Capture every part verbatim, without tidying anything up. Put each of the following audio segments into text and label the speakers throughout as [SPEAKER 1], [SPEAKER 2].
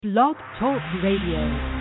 [SPEAKER 1] Blog Talk Radio.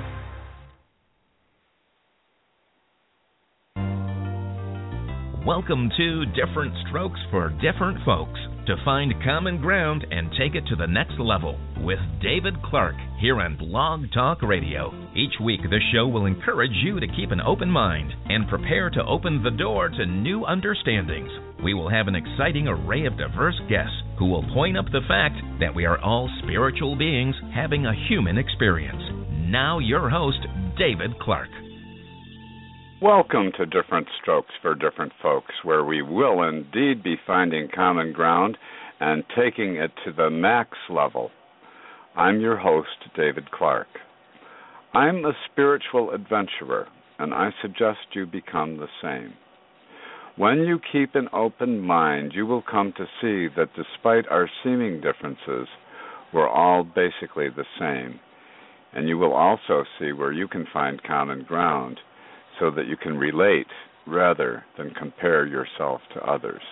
[SPEAKER 2] Welcome to Different Strokes for Different Folks, to find common ground and take it to the next level with David Clark here on Blog Talk Radio. Each week, this show will encourage you to keep an open mind and prepare to open the door to new understandings. We will have an exciting array of diverse guests who will point up the fact that we are all spiritual beings having a human experience. Now, your host, David Clark.
[SPEAKER 3] Welcome to Different Strokes for Different Folks, where we will indeed be finding common ground and taking it to the max level. I'm your host, David Clark. I'm a spiritual adventurer, and I suggest you become the same. When you keep an open mind, you will come to see that despite our seeming differences, we're all basically the same. And you will also see where you can find common ground, so that you can relate rather than compare yourself to others.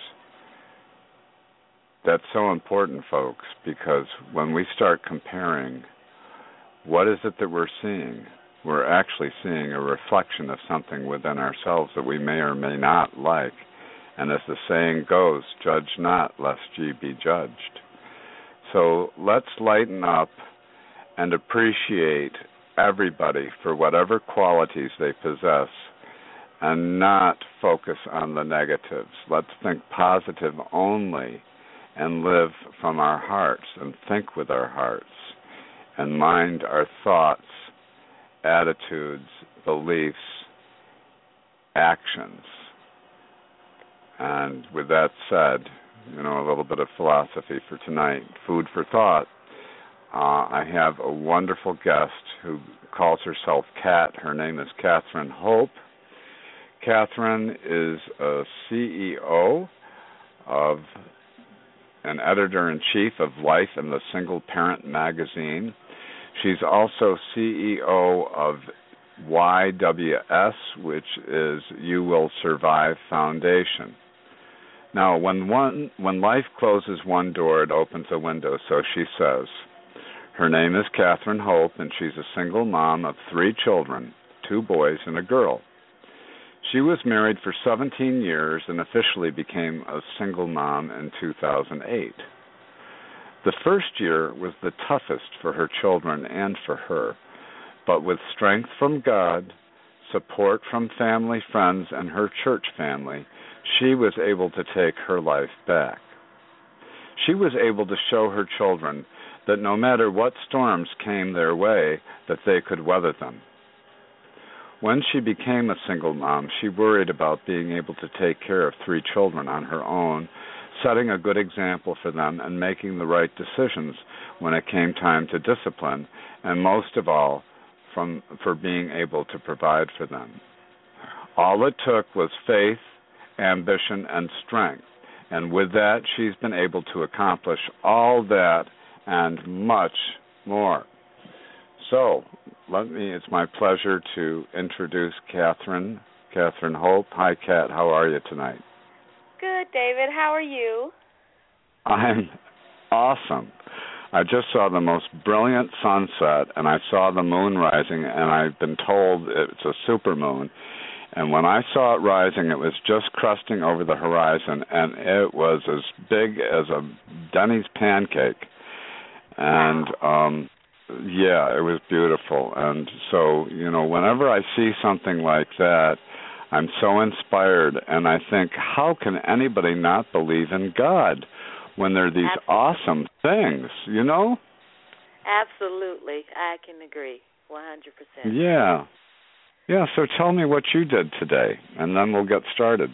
[SPEAKER 3] That's so important, folks, because when we start comparing, what is it that we're seeing? We're actually seeing a reflection of something within ourselves that we may or may not like. And as the saying goes, judge not, lest ye be judged. So let's lighten up and appreciate everybody for whatever qualities they possess and not focus on the negatives. Let's think positive only and live from our hearts and think with our hearts and mind our thoughts, attitudes, beliefs, actions. And with that said, you know, a little bit of philosophy for tonight, food for thought. Uh, I have a wonderful guest who calls herself Kat. Her name is Catherine Hope. Catherine is a C E O of an editor-in-chief of Life and the Single Parent magazine. She's also C E O of Y W S, which is You Will Survive Foundation. Now, when one when life closes one door, it opens a window, so she says. Her name is Catherine Hope, and she's a single mom of three children, two boys and a girl. She was married for seventeen years and officially became a single mom in two thousand eight. The first year was the toughest for her children and for her, but with strength from God, support from family, friends, and her church family, she was able to take her life back. She was able to show her children that no matter what storms came their way, that they could weather them. When she became a single mom, she worried about being able to take care of three children on her own, setting a good example for them and making the right decisions when it came time to discipline, and most of all, from for being able to provide for them. All it took was faith, ambition, and strength, and with that, she's been able to accomplish all that and much more. So, let me, it's my pleasure to introduce Catherine, Catherine Hope. Hi, Kat. How are you tonight?
[SPEAKER 4] Good, David. How are you?
[SPEAKER 3] I'm awesome. I just saw the most brilliant sunset, and I saw the moon rising, and I've been told it's a supermoon. And when I saw it rising, it was just crusting over the horizon, and it was as big as a Denny's pancake. And, um, yeah, it was beautiful. And so, you know, whenever I see something like that, I'm so inspired, and I think, how can anybody not believe in God when there are these Absolutely. Awesome things, you know?
[SPEAKER 4] Absolutely. I can agree one hundred percent.
[SPEAKER 3] Yeah. Yeah, so tell me what you did today, and then we'll get started.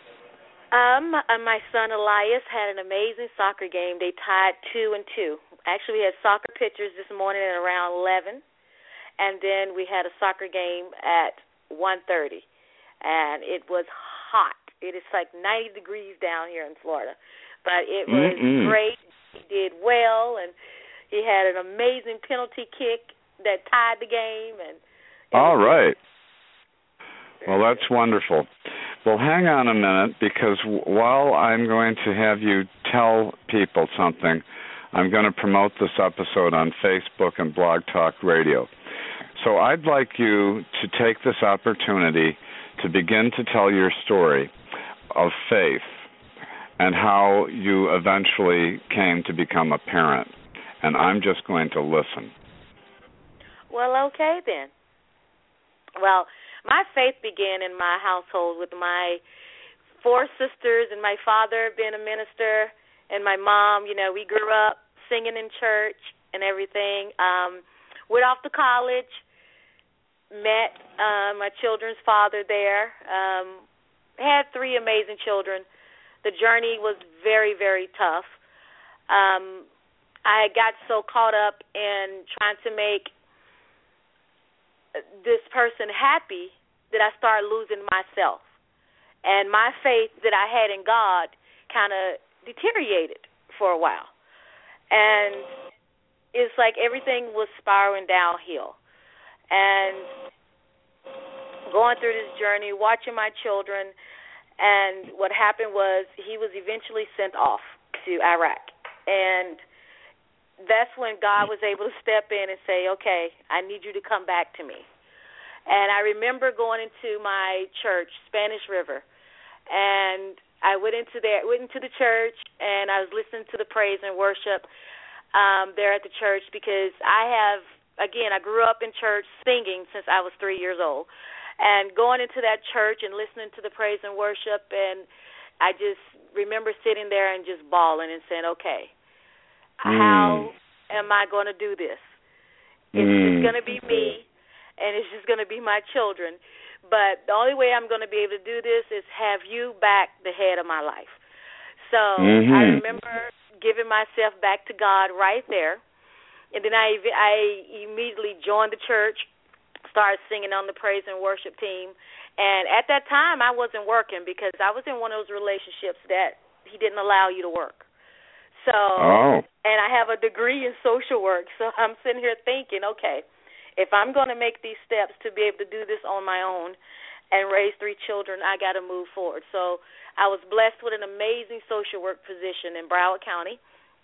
[SPEAKER 4] Um, my son Elias had an amazing soccer game. They tied two and two. Actually, we had soccer pictures this morning at around eleven, and then we had a soccer game at one thirty, and it was hot. It is like ninety degrees down here in Florida, but it was Mm-mm. great. He did well, and he had an amazing penalty kick that tied the game. And
[SPEAKER 3] all right. Well, that's wonderful. Well, hang on a minute, because while I'm going to have you tell people something, I'm going to promote this episode on Facebook and Blog Talk Radio. So I'd like you to take this opportunity to begin to tell your story of faith and how you eventually came to become a parent. And I'm just going to listen.
[SPEAKER 4] Well, okay then. Well, my faith began in my household with my four sisters and my father being a minister and my mom. You know, we grew up singing in church and everything. Um, went off to college, met uh, my children's father there, um, had three amazing children. The journey was very, very tough. Um, I got so caught up in trying to make this person happy that I started losing myself. And my faith that I had in God kind of deteriorated for a while. And it's like everything was spiraling downhill. And going through this journey, watching my children, and what happened was he was eventually sent off to Iraq. And that's when God was able to step in and say, okay, I need you to come back to me. And I remember going into my church, Spanish River, and I went into there, went into the church, and I was listening to the praise and worship um, there at the church because I have, again, I grew up in church singing since I was three years old. And going into that church and listening to the praise and worship, and I just remember sitting there and just bawling and saying, okay, mm. how am I going to do this? It's mm. just going to be me, and it's just going to be my children. But the only way I'm going to be able to do this is have you back the head of my life. So mm-hmm. I remember giving myself back to God right there. And then I, I immediately joined the church, started singing on the praise and worship team. And at that time, I wasn't working because I was in one of those relationships that he didn't allow you to work. So, oh. and I have a degree in social work. So I'm sitting here thinking, okay, if I'm going to make these steps to be able to do this on my own and raise three children, I got to move forward. So I was blessed with an amazing social work position in Broward County.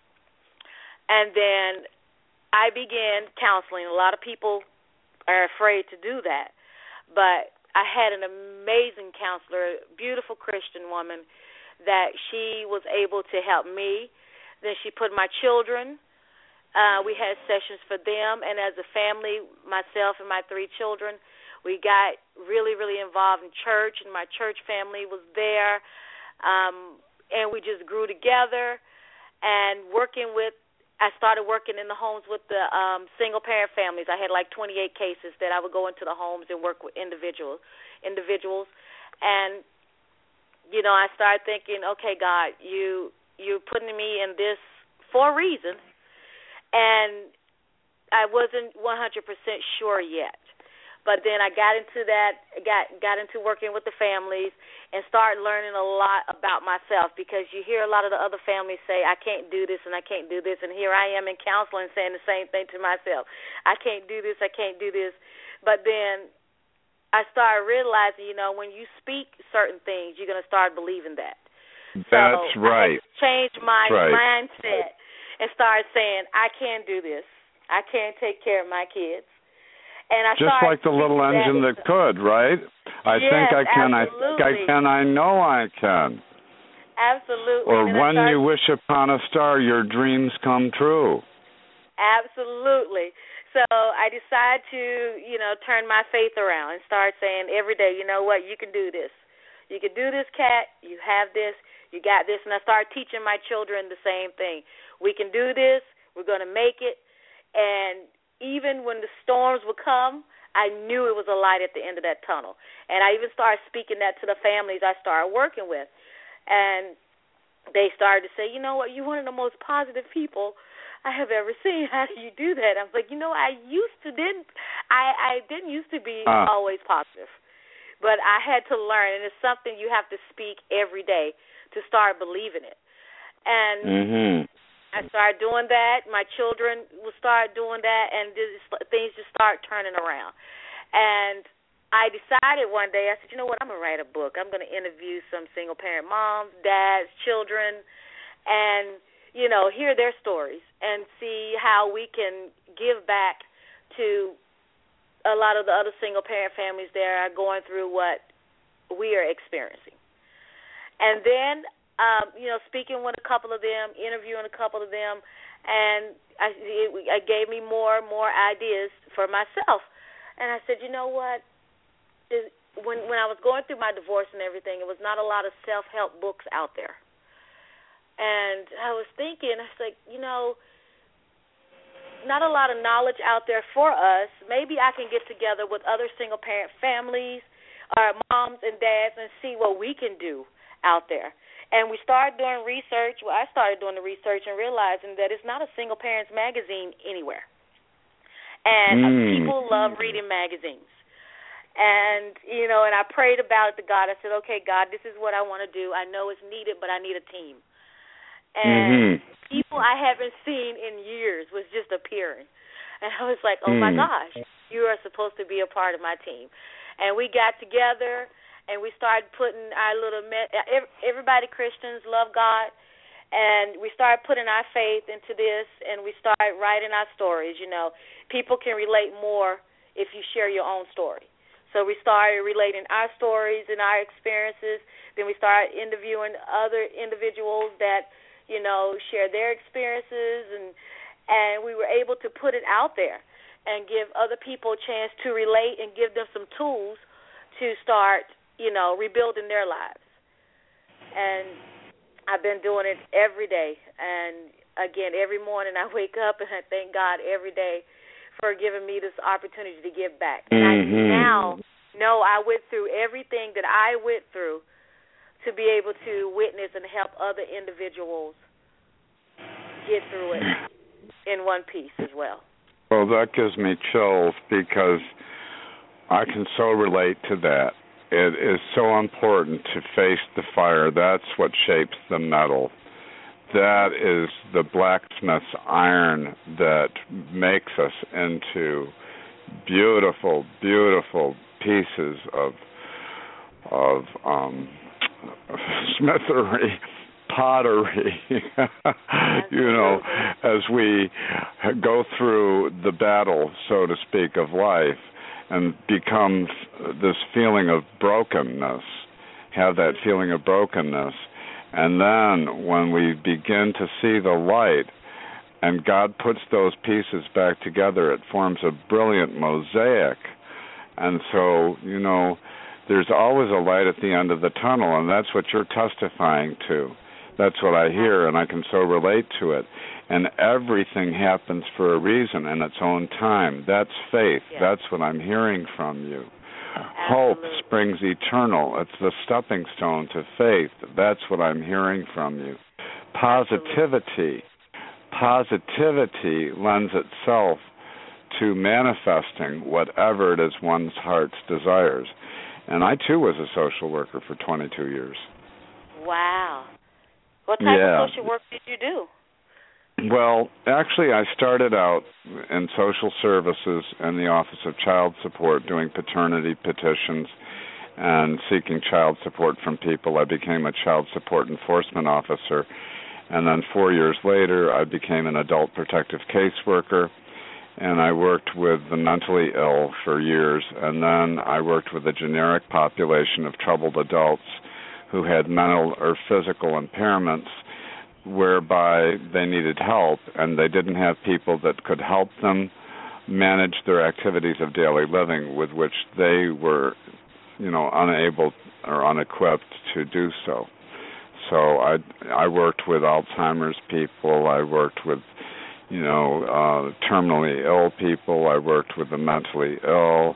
[SPEAKER 4] And then I began counseling. A lot of people are afraid to do that. But I had an amazing counselor, a beautiful Christian woman, that she was able to help me. Then she put my children. Uh, we had sessions for them, and as a family, myself and my three children, we got really, really involved in church, and my church family was there, um, and we just grew together. And working with, I started working in the homes with the um, single-parent families. I had like twenty-eight cases that I would go into the homes and work with individuals, individuals, and you know, I started thinking, okay, God, you you're putting me in this for a reason. And I wasn't one hundred percent sure yet. But then I got into that, got got into working with the families and started learning a lot about myself because you hear a lot of the other families say, I can't do this and I can't do this. And here I am in counseling saying the same thing to myself. I can't do this, I can't do this. But then I started realizing, you know, when you speak certain things, you're going to start believing that.
[SPEAKER 3] That's
[SPEAKER 4] so
[SPEAKER 3] right.
[SPEAKER 4] I changed my
[SPEAKER 3] right.
[SPEAKER 4] mindset and started saying, I can do this. I can take care of my kids. And I
[SPEAKER 3] Just like the little engine that could, right? I
[SPEAKER 4] yes,
[SPEAKER 3] think I can,
[SPEAKER 4] absolutely.
[SPEAKER 3] I think I can, I know I can.
[SPEAKER 4] Absolutely.
[SPEAKER 3] Or
[SPEAKER 4] and
[SPEAKER 3] when
[SPEAKER 4] started,
[SPEAKER 3] you wish upon a star, your dreams come true.
[SPEAKER 4] Absolutely. So I decided to, you know, turn my faith around and start saying every day, you know what, you can do this. You can do this, Kat. You have this. You got this. And I started teaching my children the same thing. We can do this. We're going to make it. And even when the storms would come, I knew it was a light at the end of that tunnel. And I even started speaking that to the families I started working with. And they started to say, you know what, you're one of the most positive people I have ever seen. How do you do that? I was like, you know, I used to didn't I, I didn't used to be uh. always positive. But I had to learn, and it's something you have to speak every day to start believing it. And
[SPEAKER 3] mm-hmm.
[SPEAKER 4] I started doing that. My children will start doing that, and just, things just start turning around. And I decided one day, I said, you know what, I'm going to write a book. I'm going to interview some single-parent moms, dads, children, and you know, hear their stories and see how we can give back to a lot of the other single-parent families that are going through what we are experiencing. And then, um, you know, speaking with a couple of them, interviewing a couple of them, and I, it, it gave me more and more ideas for myself. And I said, you know what, is, when when I was going through my divorce and everything, it was not a lot of self-help books out there. And I was thinking, I was like, you know, not a lot of knowledge out there for us. Maybe I can get together with other single-parent families or moms and dads and see what we can do out there. And we started doing research. Well, I started doing the research and realizing that it's not a single-parents magazine anywhere. And mm. people love reading magazines. And, you know, and I prayed about it to God. I said, okay, God, this is what I want to do. I know it's needed, but I need a team. And mm-hmm. people I haven't seen in years was just appearing. And I was like, oh, mm. my gosh, you are supposed to be a part of my team. And we got together, and we started putting our little me- – everybody Christians love God. And we started putting our faith into this, and we started writing our stories. You know, people can relate more if you share your own story. So we started relating our stories and our experiences. Then we started interviewing other individuals that – you know, share their experiences, and and we were able to put it out there and give other people a chance to relate and give them some tools to start, you know, rebuilding their lives. And I've been doing it every day. And, again, every morning I wake up and I thank God every day for giving me this opportunity to give back. And mm-hmm. I now know I went through everything that I went through to be able to witness and help other individuals get through it in one piece as well.
[SPEAKER 3] Well, that gives me chills because I can so relate to that. It is so important to face the fire. That's what shapes the metal. That is the blacksmith's iron that makes us into beautiful, beautiful pieces of of um smithery, pottery, you know, as we go through the battle, so to speak, of life and become this feeling of brokenness, have that feeling of brokenness. And then when we begin to see the light and God puts those pieces back together, it forms a brilliant mosaic. And so, you know, there's always a light at the end of the tunnel, and that's what you're testifying to. That's what I hear, and I can so relate to it. And everything happens for a reason in its own time. That's faith. Yes. That's what I'm hearing from you. Absolutely. Hope springs eternal. It's the stepping stone to faith. That's what I'm hearing from you. Positivity. Absolutely. Positivity lends itself to manifesting whatever it is one's heart's desires. And I, too, was a social worker for twenty-two years.
[SPEAKER 4] Wow. What type
[SPEAKER 3] yeah.
[SPEAKER 4] of social work did you do?
[SPEAKER 3] Well, actually, I started out in social services in the Office of Child Support doing paternity petitions and seeking child support from people. I became a child support enforcement officer. And then four years later, I became an adult protective caseworker. And I worked with the mentally ill for years, and then I worked with a generic population of troubled adults who had mental or physical impairments whereby they needed help, and they didn't have people that could help them manage their activities of daily living with which they were, you know, unable or unequipped to do so. So I I worked with Alzheimer's people, I worked with you know, uh, terminally ill people. I worked with the mentally ill,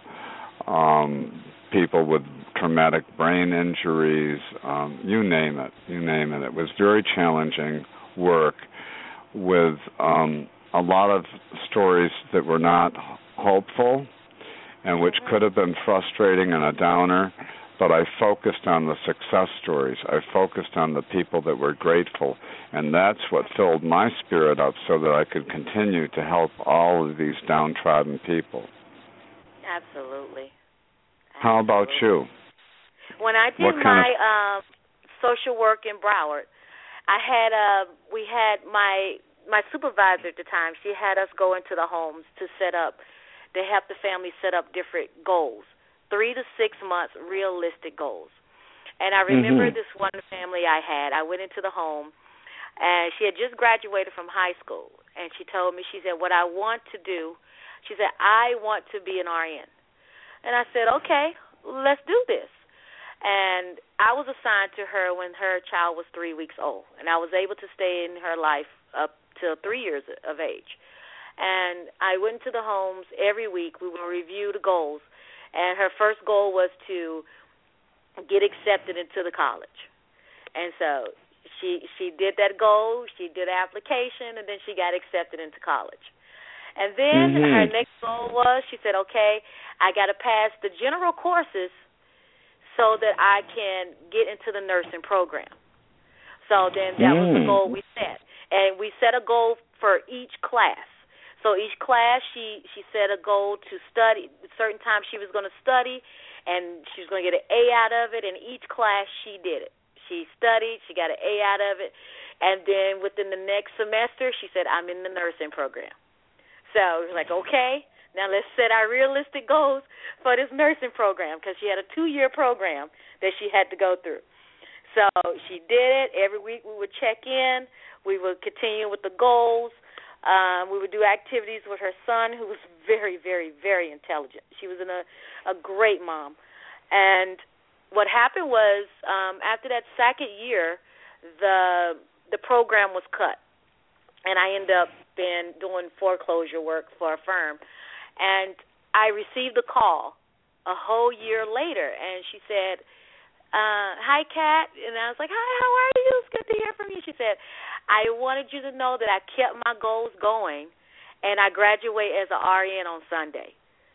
[SPEAKER 3] um, people with traumatic brain injuries, um, you name it, you name it. It was very challenging work with um, a lot of stories that were not hopeful and which could have been frustrating and a downer, but I focused on the success stories. I focused on the people that were grateful, and that's what filled my spirit up so that I could continue to help all of these downtrodden people.
[SPEAKER 4] Absolutely.
[SPEAKER 3] How about you?
[SPEAKER 4] When I did my um, social work in Broward, I had uh, we had my my supervisor at the time. She had us go into the homes to set up, to help the family set up different goals, three to six months realistic goals. And I remember mm-hmm. this one family I had. I went into the home, and she had just graduated from high school, and she told me, she said, what I want to do, she said, I want to be an R N. And I said, okay, let's do this. And I was assigned to her when her child was three weeks old, and I was able to stay in her life up till three years of age. And I went to the homes every week. We would review the goals, and her first goal was to get accepted into the college. And so she she did that goal, she did an application, and then she got accepted into college. And then mm-hmm. her next goal was, she said, okay, I got to pass the general courses so that I can get into the nursing program. So then that mm. was the goal we set. And we set a goal for each class. So each class, she, she set a goal to study. Certain times she was going to study, and she was going to get an A out of it. And each class, she did it. She studied. She got an A out of it. And then within the next semester, she said, I'm in the nursing program. So it was like, okay, now let's set our realistic goals for this nursing program, because she had a two-year program that she had to go through. So she did it. Every week we would check in. We would continue with the goals. Um, we would do activities with her son, who was very, very, very intelligent. She was in a, a great mom. And what happened was, um, after that second year, the the program was cut. And I ended up been doing foreclosure work for a firm. And I received a call a whole year later, and she said, uh, hi, Kat. And I was like, hi, how are you? It's good to hear from you. She said, I wanted you to know that I kept my goals going, and I graduate as an R N on Sunday.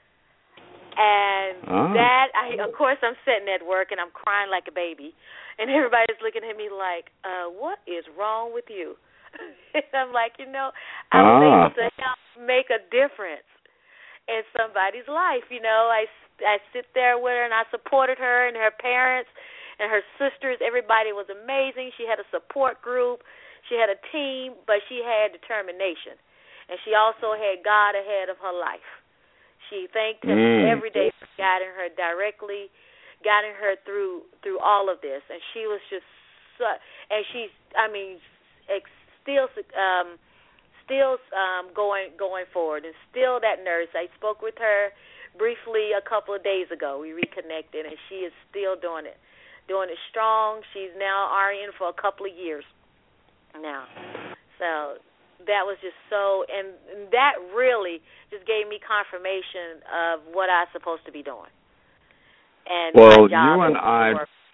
[SPEAKER 4] And oh. that, I, of course, I'm sitting at work, and I'm crying like a baby. And everybody's looking at me like, uh, what is wrong with you? And I'm like, you know, I was ah. able to help make a difference in somebody's life. You know, I, I sit there with her, and I supported her and her parents and her sisters. Everybody was amazing. She had a support group. She had a team, but she had determination. And she also had God ahead of her life. She thanked him mm. every day for guiding her directly, guiding her through through all of this. And she was just, so, and she's, I mean, ex- still um, still um, going going forward, and still that nurse. I spoke with her briefly a couple of days ago. We reconnected, and she is still doing it, doing it strong. She's now R N for a couple of years now. So that was just so, and, and that really just gave me confirmation of what I'm supposed to be doing. And
[SPEAKER 3] well,
[SPEAKER 4] my job
[SPEAKER 3] you and I,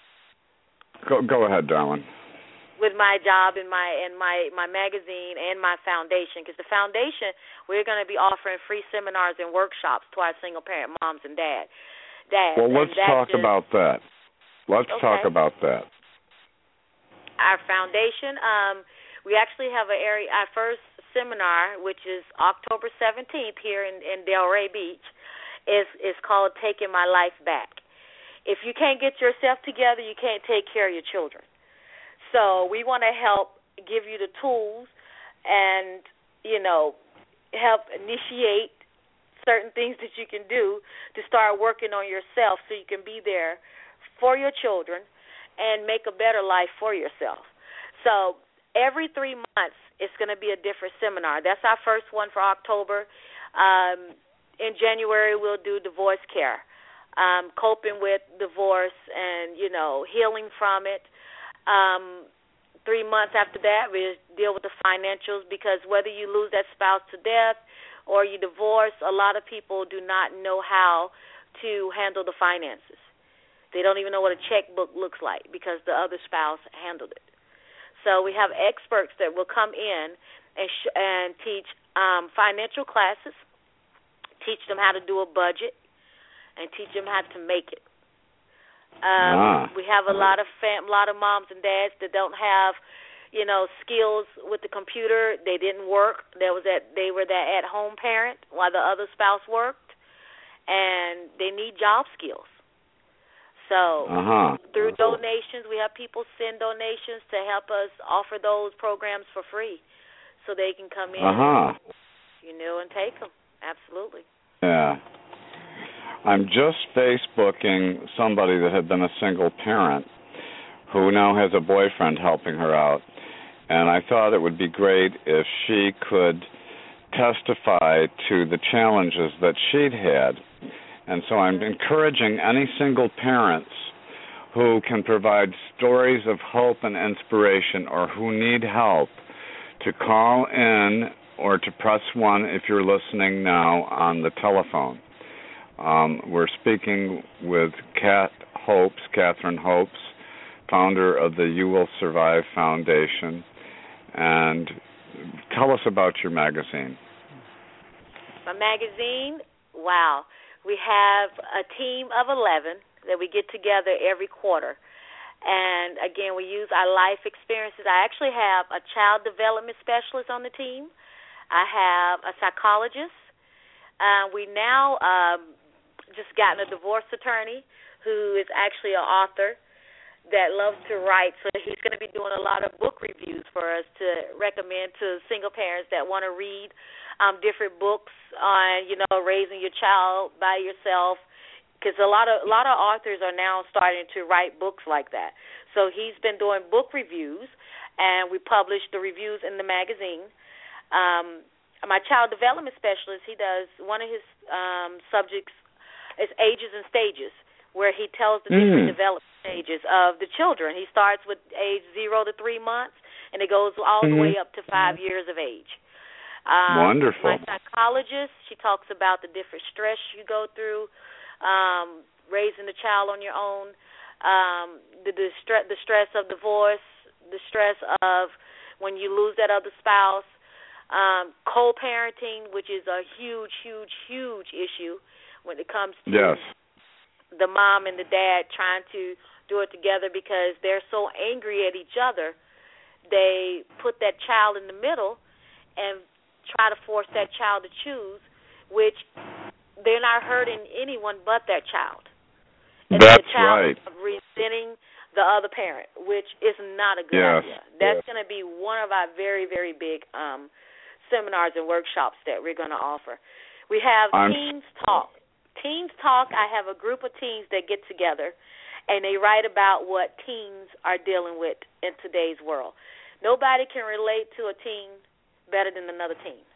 [SPEAKER 3] go, go ahead, darling.
[SPEAKER 4] With my job and my and my, my magazine and my foundation, because the foundation, we're going to be offering free seminars and workshops to our single-parent moms and dad. dads.
[SPEAKER 3] Well, let's talk just, about that. Let's okay. talk about that.
[SPEAKER 4] Our foundation, um, we actually have a area, our first seminar, which is October seventeenth here in, in Delray Beach, is, is called Taking My Life Back. If you can't get yourself together, you can't take care of your children. So we want to help give you the tools and, you know, help initiate certain things that you can do to start working on yourself so you can be there for your children and make a better life for yourself. So every three months it's going to be a different seminar. That's our first one for October. Um, in January we'll do divorce care, um, coping with divorce and, you know, healing from it. Um, three months after that, we deal with the financials, because whether you lose that spouse to death or you divorce, a lot of people do not know how to handle the finances. They don't even know what a checkbook looks like because the other spouse handled it. So we have experts that will come in and, sh- and teach um, financial classes, teach them how to do a budget, and teach them how to make it. Um, ah. We have a lot of fam- lot of moms and dads that don't have, you know, skills with the computer. They didn't work. There was that they were that at-home parent while the other spouse worked, and they need job skills. So
[SPEAKER 3] uh-huh.
[SPEAKER 4] through donations, we have people send donations to help us offer those programs for free, so they can come in,
[SPEAKER 3] uh-huh.
[SPEAKER 4] and, you know, and take them. Absolutely.
[SPEAKER 3] Yeah. I'm just Facebooking somebody that had been a single parent who now has a boyfriend helping her out, and I thought it would be great if she could testify to the challenges that she'd had. And so I'm encouraging any single parents who can provide stories of hope and inspiration or who need help to call in or to press one if you're listening now on the telephone. Um, we're speaking with Kat Hopes, Catherine Hopes, founder of the You Will Survive Foundation. And tell us about your magazine.
[SPEAKER 4] My magazine, wow. We have a team of eleven that we get together every quarter. And, again, we use our life experiences. I actually have a child development specialist on the team. I have a psychologist. Uh, we now um, just gotten a divorce attorney who is actually an author that loves to write. So he's going to be doing a lot of book reviews for us to recommend to single parents that want to read um, different books on, you know, raising your child by yourself. Because a lot of a lot of authors are now starting to write books like that. So he's been doing book reviews, and we publish the reviews in the magazine. Um, my child development specialist, he does one of his um, subjects is ages and stages, where he tells the
[SPEAKER 3] mm.
[SPEAKER 4] different development stages of the children. He starts with age zero to three months, and it goes all
[SPEAKER 3] mm-hmm.
[SPEAKER 4] the way up to five years of age. Um,
[SPEAKER 3] Wonderful.
[SPEAKER 4] My psychologist, she talks about the different stress you go through. Um, raising the child on your own, um, the, the, stre- the stress of divorce, the stress of when you lose that other spouse, um, co-parenting, which is a huge, huge, huge issue when it comes to
[SPEAKER 3] yes.
[SPEAKER 4] the mom and the dad trying to do it together because they're so angry at each other. They put that child in the middle and try to force that child to choose, which they're not hurting anyone but their child. And
[SPEAKER 3] That's
[SPEAKER 4] the child
[SPEAKER 3] right.
[SPEAKER 4] is resenting the other parent, which is not a good
[SPEAKER 3] yes.
[SPEAKER 4] idea. That's
[SPEAKER 3] yes.
[SPEAKER 4] going to be one of our very, very big um, seminars and workshops that we're going to offer. We have
[SPEAKER 3] I'm...
[SPEAKER 4] Teens Talk. Teens Talk, I have a group of teens that get together, and they write about what teens are dealing with in today's world. Nobody can relate to a teen better than another teen.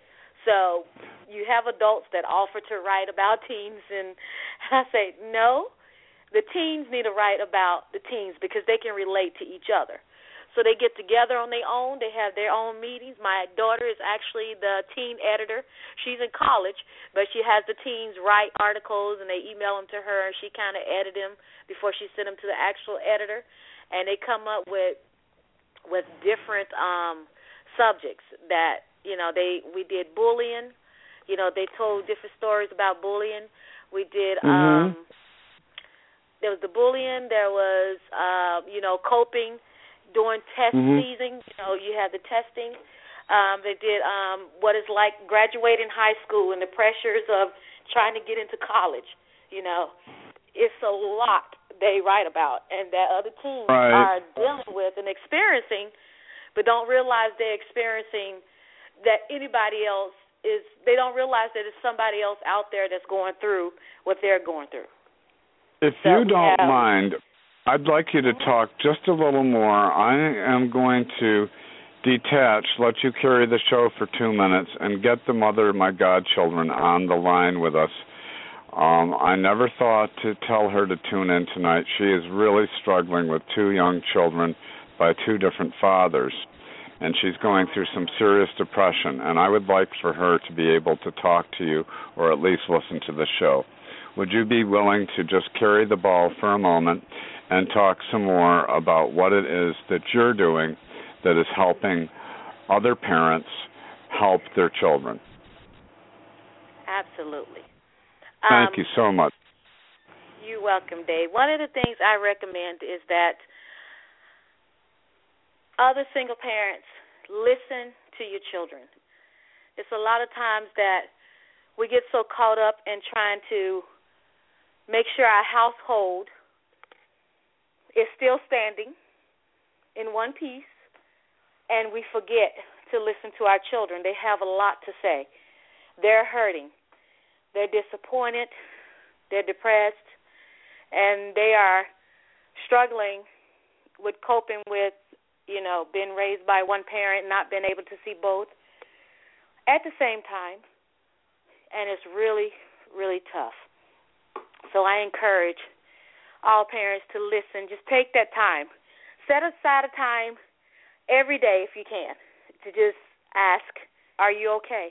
[SPEAKER 4] So you have adults that offer to write about teens, and I say, no, the teens need to write about the teens because they can relate to each other. So they get together on their own. They have their own meetings. My daughter is actually the teen editor. She's in college, but she has the teens write articles, and they email them to her, and she kind of edit them before she sent them to the actual editor. And they come up with with different um, subjects that, you know, they we did bullying. You know, they told different stories about bullying. We did,
[SPEAKER 3] mm-hmm.
[SPEAKER 4] um, there was the bullying. There was, uh, you know, coping during test
[SPEAKER 3] mm-hmm.
[SPEAKER 4] season. You know, you have the testing. Um, they did um, what it's like graduating high school and the pressures of trying to get into college. You know, it's a lot they write about and that other teens
[SPEAKER 3] right.
[SPEAKER 4] are dealing with and experiencing, but don't realize they're experiencing that anybody else is, they don't realize that it's somebody else out there that's going through what they're going through.
[SPEAKER 3] If
[SPEAKER 4] so
[SPEAKER 3] you don't
[SPEAKER 4] have,
[SPEAKER 3] mind, I'd like you to talk just a little more. I am going to detach, let you carry the show for two minutes, and get the mother of my godchildren on the line with us. Um, I never thought to tell her to tune in tonight. She is really struggling with two young children by two different fathers, and she's going through some serious depression, and I would like for her to be able to talk to you or at least listen to the show. Would you be willing to just carry the ball for a moment and talk some more about what it is that you're doing that is helping other parents help their children?
[SPEAKER 4] Absolutely.
[SPEAKER 3] Thank
[SPEAKER 4] um,
[SPEAKER 3] you so much.
[SPEAKER 4] You're welcome, Dave. One of the things I recommend is that other single parents, listen to your children. It's a lot of times that we get so caught up in trying to make sure our household is still standing in one piece, and we forget to listen to our children. They have a lot to say. They're hurting. They're disappointed. They're depressed. And they are struggling with coping with, you know, being raised by one parent, not being able to see both at the same time. And it's really, really tough. So I encourage all parents to listen. Just take that time. Set aside a time every day, if you can, to just ask, are you okay?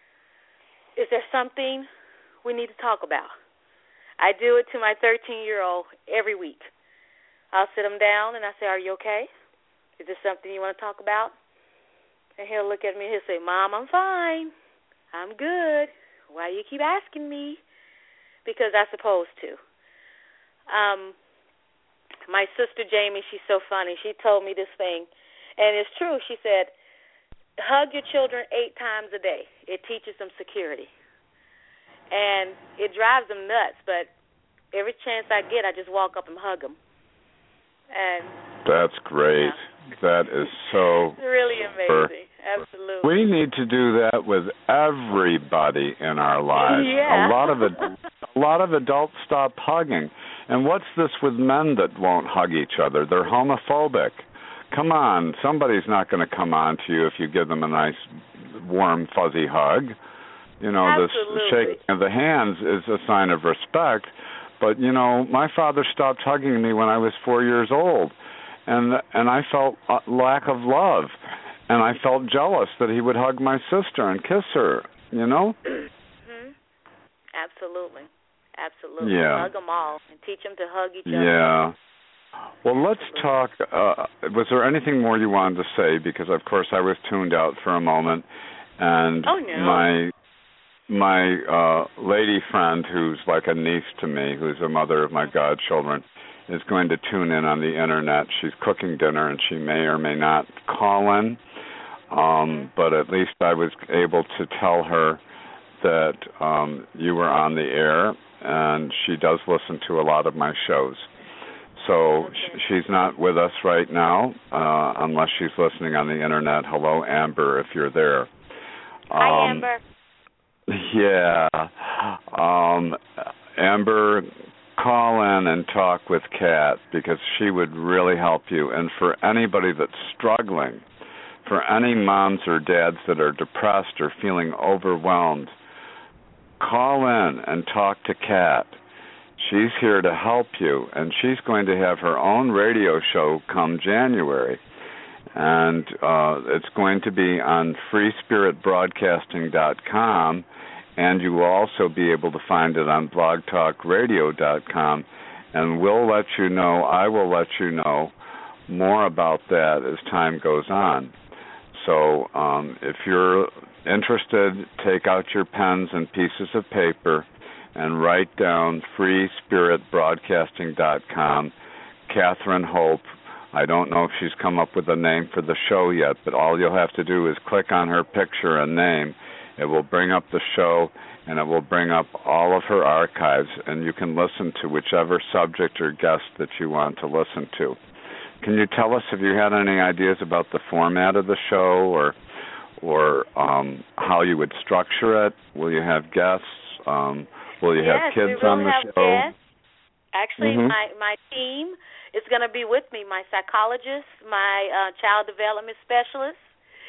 [SPEAKER 4] Is there something we need to talk about? I do it to my thirteen-year-old every week. I'll sit him down and I say, are you okay? Is there something you want to talk about? And he'll look at me and he'll say, Mom, I'm fine. I'm good. Why you keep asking me? Because I'm supposed to. Um, my sister Jamie, she's so funny. She told me this thing, and it's true. She said, hug your children eight times a day. It teaches them security. And it drives them nuts, but every chance I get, I just walk up and hug them. And
[SPEAKER 3] that's great. Yeah. That is so...
[SPEAKER 4] It's really amazing. Absolutely.
[SPEAKER 3] We need to do that with everybody in our lives.
[SPEAKER 4] Yeah.
[SPEAKER 3] A lot of it, a lot of adults stop hugging. And what's this with men that won't hug each other? They're homophobic. Come on, somebody's not going to come on to you if you give them a nice, warm, fuzzy hug. You know,
[SPEAKER 4] Absolutely.
[SPEAKER 3] This shaking of the hands is a sign of respect. But, you know, my father stopped hugging me when I was four years old, and and I felt a lack of love, and I felt jealous that he would hug my sister and kiss her, you know?
[SPEAKER 4] Mm-hmm. Absolutely. Absolutely.
[SPEAKER 3] Yeah.
[SPEAKER 4] Hug them all and teach them to hug each other.
[SPEAKER 3] Yeah. Well, let's talk. Uh, was there anything more you wanted to say? Because, of course, I was tuned out for a moment, and
[SPEAKER 4] oh, no.
[SPEAKER 3] my my uh, lady friend, who's like a niece to me, who's a mother of my godchildren, is going to tune in on the Internet. She's cooking dinner, and she may or may not call in, um, but at least I was able to tell her that um, you were on the air, and she does listen to a lot of my shows. So
[SPEAKER 4] okay.
[SPEAKER 3] sh- she's not with us right now, uh, unless she's listening on the Internet. Hello, Amber, if you're there. Um,
[SPEAKER 4] Hi, Amber.
[SPEAKER 3] Yeah. Um, Amber, call in and talk with Kat, because she would really help you. And for anybody that's struggling, for any moms or dads that are depressed or feeling overwhelmed, call in and talk to Kat. She's here to help you, and she's going to have her own radio show come January. And uh, it's going to be on free spirit broadcasting dot com, and you will also be able to find it on blog talk radio dot com. And we'll let you know, I will let you know more about that as time goes on. So um, if you're interested, take out your pens and pieces of paper and write down free spirit broadcasting dot com, Catherine Hope. I don't know if she's come up with a name for the show yet, but all you'll have to do is click on her picture and name. It will bring up the show, and it will bring up all of her archives, and you can listen to whichever subject or guest that you want to listen to. Can you tell us if you had any ideas about the format of the show, or or um, how you would structure it? Will you have guests? Um, will you
[SPEAKER 4] yes,
[SPEAKER 3] have kids
[SPEAKER 4] we will
[SPEAKER 3] on the
[SPEAKER 4] have
[SPEAKER 3] show?
[SPEAKER 4] Guests. Actually,
[SPEAKER 3] mm-hmm.
[SPEAKER 4] my, my team is going to be with me, my psychologist, my uh, child development specialist,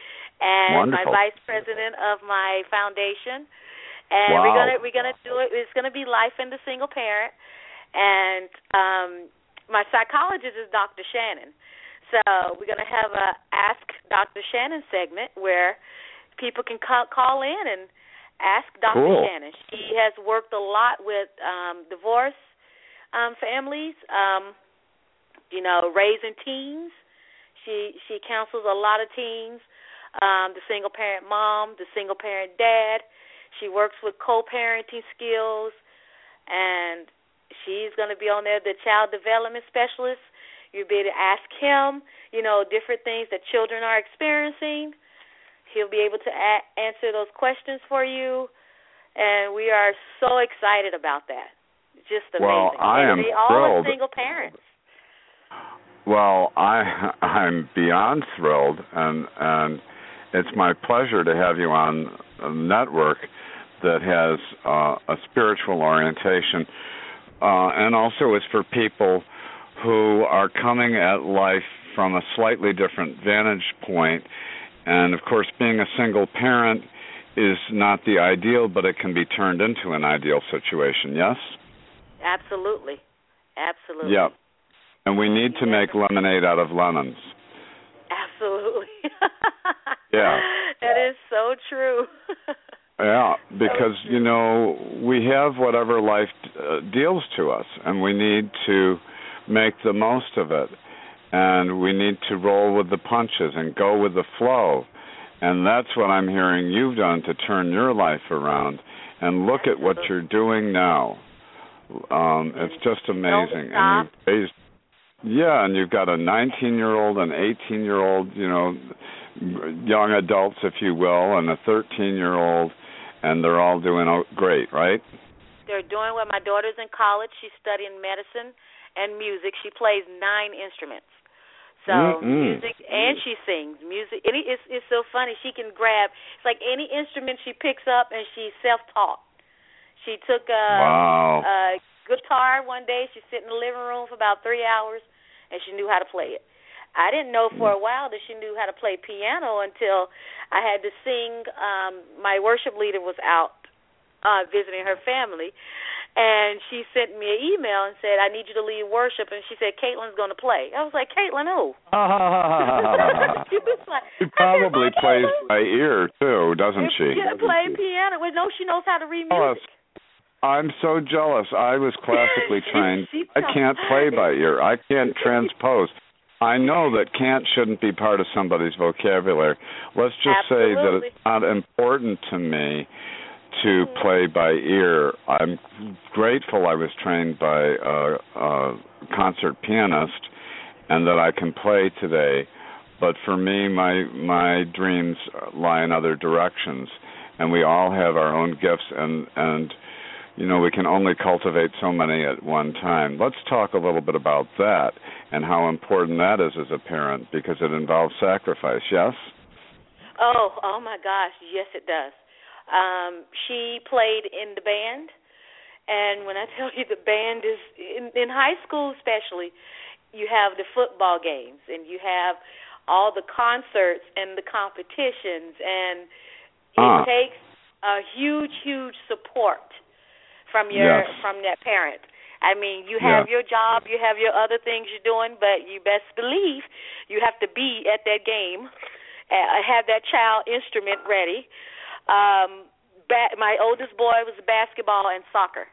[SPEAKER 4] and
[SPEAKER 3] Wonderful.
[SPEAKER 4] my vice president of my foundation. And
[SPEAKER 3] wow.
[SPEAKER 4] we're gonna we're gonna do it. It's gonna be Life in the Single Parent, and um, my psychologist is Doctor Shannon. So we're gonna have a Ask Doctor Shannon segment where people can call, call in and ask Doctor
[SPEAKER 3] Cool.
[SPEAKER 4] Shannon. She has worked a lot with um, divorce um, families, um, you know, raising teens. She she counsels a lot of teens, um, the single parent mom, the single parent dad. She works with co-parenting skills, and she's going to be on there, the child development specialist. You'll be able to ask him, you know, different things that children are experiencing. He'll be able to a- answer those questions for you, and we are so excited about that. Just amazing.
[SPEAKER 3] Well, I
[SPEAKER 4] and
[SPEAKER 3] am
[SPEAKER 4] they all are
[SPEAKER 3] thrilled.
[SPEAKER 4] single parents.
[SPEAKER 3] Well, I I'm beyond thrilled, and and it's my pleasure to have you on a network that has uh, a spiritual orientation, uh, and also is for people who are coming at life from a slightly different vantage point. And of course, being a single parent is not the ideal, but it can be turned into an ideal situation. Yes?
[SPEAKER 4] Absolutely. Absolutely.
[SPEAKER 3] Yeah. And we need to make lemonade out of lemons.
[SPEAKER 4] Absolutely.
[SPEAKER 3] Yeah.
[SPEAKER 4] That is so true.
[SPEAKER 3] Yeah, because, so you know, we have whatever life uh, deals to us, and we need to make the most of it. And we need to roll with the punches and go with the flow. And that's what I'm hearing you've done to turn your life around. And look Absolutely. At what you're doing now. Um, it's just amazing. And you've raised, yeah, and you've got a nineteen-year-old, an eighteen-year-old, you know, young adults, if you will, and a thirteen-year-old, and they're all doing great, right?
[SPEAKER 4] They're doing well. My daughter's in college. She's studying medicine and music. She plays nine instruments. So
[SPEAKER 3] Mm-mm.
[SPEAKER 4] music, and she sings music. And it's, it's so funny. She can grab, it's like any instrument she picks up, and she's self-taught. She took a,
[SPEAKER 3] wow.
[SPEAKER 4] a guitar one day. She sat in the living room for about three hours, and she knew how to play it. I didn't know for a while that she knew how to play piano until I had to sing. Um, my worship leader was out uh, visiting her family, and she sent me an email and said, I need you to lead worship. And she said, Caitlin's going to play. I was like, Caitlin, who? She was like,
[SPEAKER 3] she probably said, plays by ear, too, doesn't she?
[SPEAKER 4] She plays piano. Well, no, she knows how to read music.
[SPEAKER 3] Oh, I'm so jealous. I was classically trained. I can't play by ear. I can't transpose. I know that can't shouldn't be part of somebody's vocabulary. Let's just
[SPEAKER 4] Absolutely.
[SPEAKER 3] say that it's not important to me to play by ear. I'm grateful I was trained by a, a concert pianist and that I can play today. But for me, my my dreams lie in other directions, and we all have our own gifts, and and you know, we can only cultivate so many at one time. Let's talk a little bit about that and how important that is as a parent, because it involves sacrifice, yes?
[SPEAKER 4] Oh, oh my gosh, yes it does. Um, she played in the band, and when I tell you the band is, in, in high school especially, you have the football games, and you have all the concerts and the competitions, and it
[SPEAKER 3] ah.
[SPEAKER 4] takes a huge, huge support from your
[SPEAKER 3] yes.
[SPEAKER 4] from that parent. I mean, you have
[SPEAKER 3] yeah.
[SPEAKER 4] your job, you have your other things you're doing, but you best believe you have to be at that game, uh, have that child instrument ready. Um, ba- my oldest boy was basketball and soccer.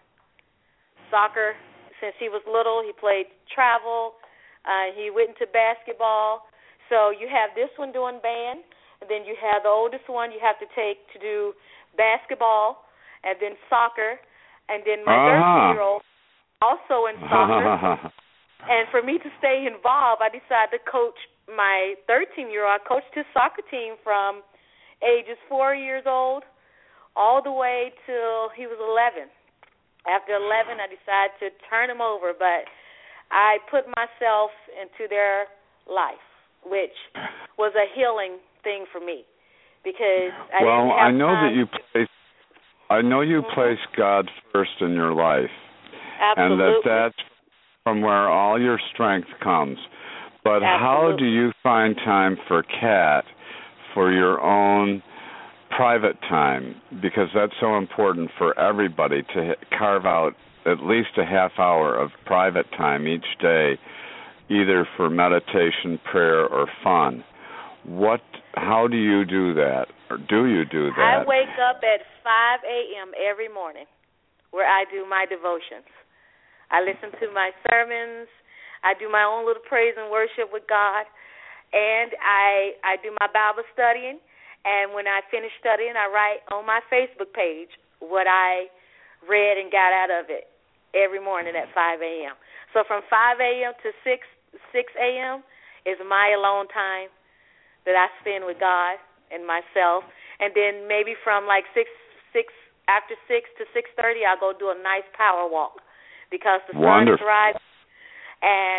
[SPEAKER 4] Soccer, since he was little, he played travel. Uh, he went into basketball. So you have this one doing band, and then you have the oldest one you have to take to do basketball, and then soccer. And then my thirteen-year-old uh-huh. also in soccer. And for me to stay involved, I decided to coach my thirteen-year-old. I coached his soccer team from ages four years old all the way till he was eleven. After eleven, I decided to turn him over, but I put myself into their life, which was a healing thing for me because I
[SPEAKER 3] well,
[SPEAKER 4] didn't have
[SPEAKER 3] I know
[SPEAKER 4] time.
[SPEAKER 3] that you place. I know you
[SPEAKER 4] mm-hmm.
[SPEAKER 3] place God first in your life,
[SPEAKER 4] Absolutely.
[SPEAKER 3] and that that's from where all your strength comes. But
[SPEAKER 4] Absolutely.
[SPEAKER 3] How do you find time for Kat for your own private time? Because that's so important for everybody to carve out at least a half hour of private time each day, either for meditation, prayer, or fun. What? How do you do that? Or do you do that?
[SPEAKER 4] I wake up at five a.m. every morning where I do my devotions. I listen to my sermons. I do my own little praise and worship with God. And I I do my Bible studying. And when I finish studying, I write on my Facebook page what I read and got out of it every morning at five a.m. So from five a.m. to six a.m. is my alone time that I spend with God and myself, and then maybe from like six six after six to six thirty, I'll go do a nice power walk because the sun
[SPEAKER 3] Wonderful.
[SPEAKER 4] is rising, and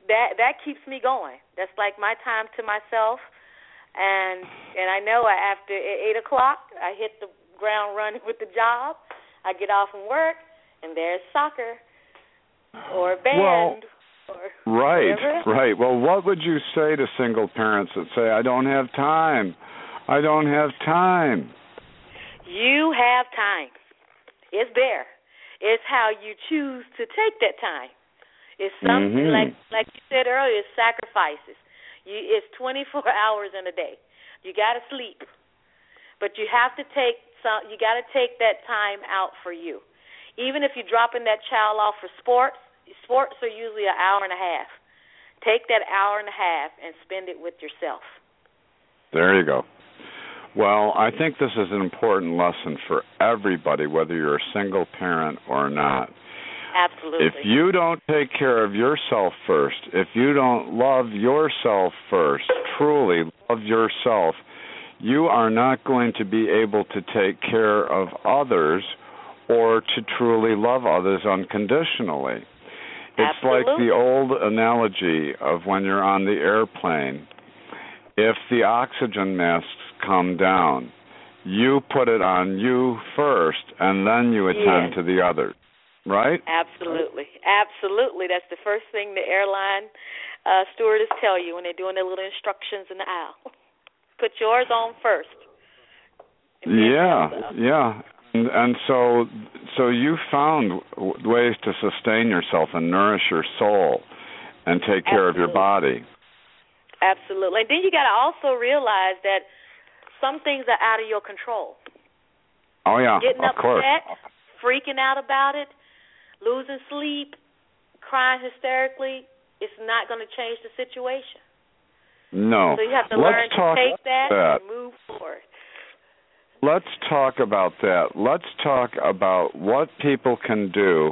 [SPEAKER 4] that that keeps me going. That's like my time to myself. And and I know after eight o'clock, I hit the ground running with the job. I get off from work, and there's soccer or band.
[SPEAKER 3] Well,
[SPEAKER 4] or
[SPEAKER 3] right,
[SPEAKER 4] whatever.
[SPEAKER 3] right. Well, what would you say to single parents that say, I don't have time, I don't have time?
[SPEAKER 4] You have time. It's there. It's how you choose to take that time. It's something,
[SPEAKER 3] mm-hmm.
[SPEAKER 4] like like you said earlier, it's sacrifices. You, it's twenty-four hours in a day. You got to sleep, but you have to take some. You got to take that time out for you. Even if you're dropping that child off for sports, sports are usually an hour and a half. Take that hour and a half and spend it with yourself.
[SPEAKER 3] There you go. Well, I think this is an important lesson for everybody, whether you're a single parent or not.
[SPEAKER 4] Absolutely.
[SPEAKER 3] If you don't take care of yourself first, if you don't love yourself first, truly love yourself, you are not going to be able to take care of others or to truly love others unconditionally. It's
[SPEAKER 4] Absolutely.
[SPEAKER 3] like the old analogy of when you're on the airplane. If the oxygen masks come down, you put it on you first, and then you attend
[SPEAKER 4] yes.
[SPEAKER 3] to the others. Right?
[SPEAKER 4] Absolutely. Absolutely. That's the first thing the airline uh, stewardess tell you when they're doing their little instructions in the aisle. Put yours on first.
[SPEAKER 3] Yeah, yeah. And, and so so you found ways to sustain yourself and nourish your soul and take care
[SPEAKER 4] Absolutely.
[SPEAKER 3] of your body.
[SPEAKER 4] Absolutely. And then you got to also realize that some things are out of your control.
[SPEAKER 3] Oh, yeah,
[SPEAKER 4] Getting
[SPEAKER 3] of course.
[SPEAKER 4] upset, freaking out about it, losing sleep, crying hysterically, it's not going to change the situation.
[SPEAKER 3] No.
[SPEAKER 4] So you have to
[SPEAKER 3] Let's
[SPEAKER 4] learn to
[SPEAKER 3] talk
[SPEAKER 4] take that,
[SPEAKER 3] that
[SPEAKER 4] and move forward.
[SPEAKER 3] Let's talk about that. Let's talk about what people can do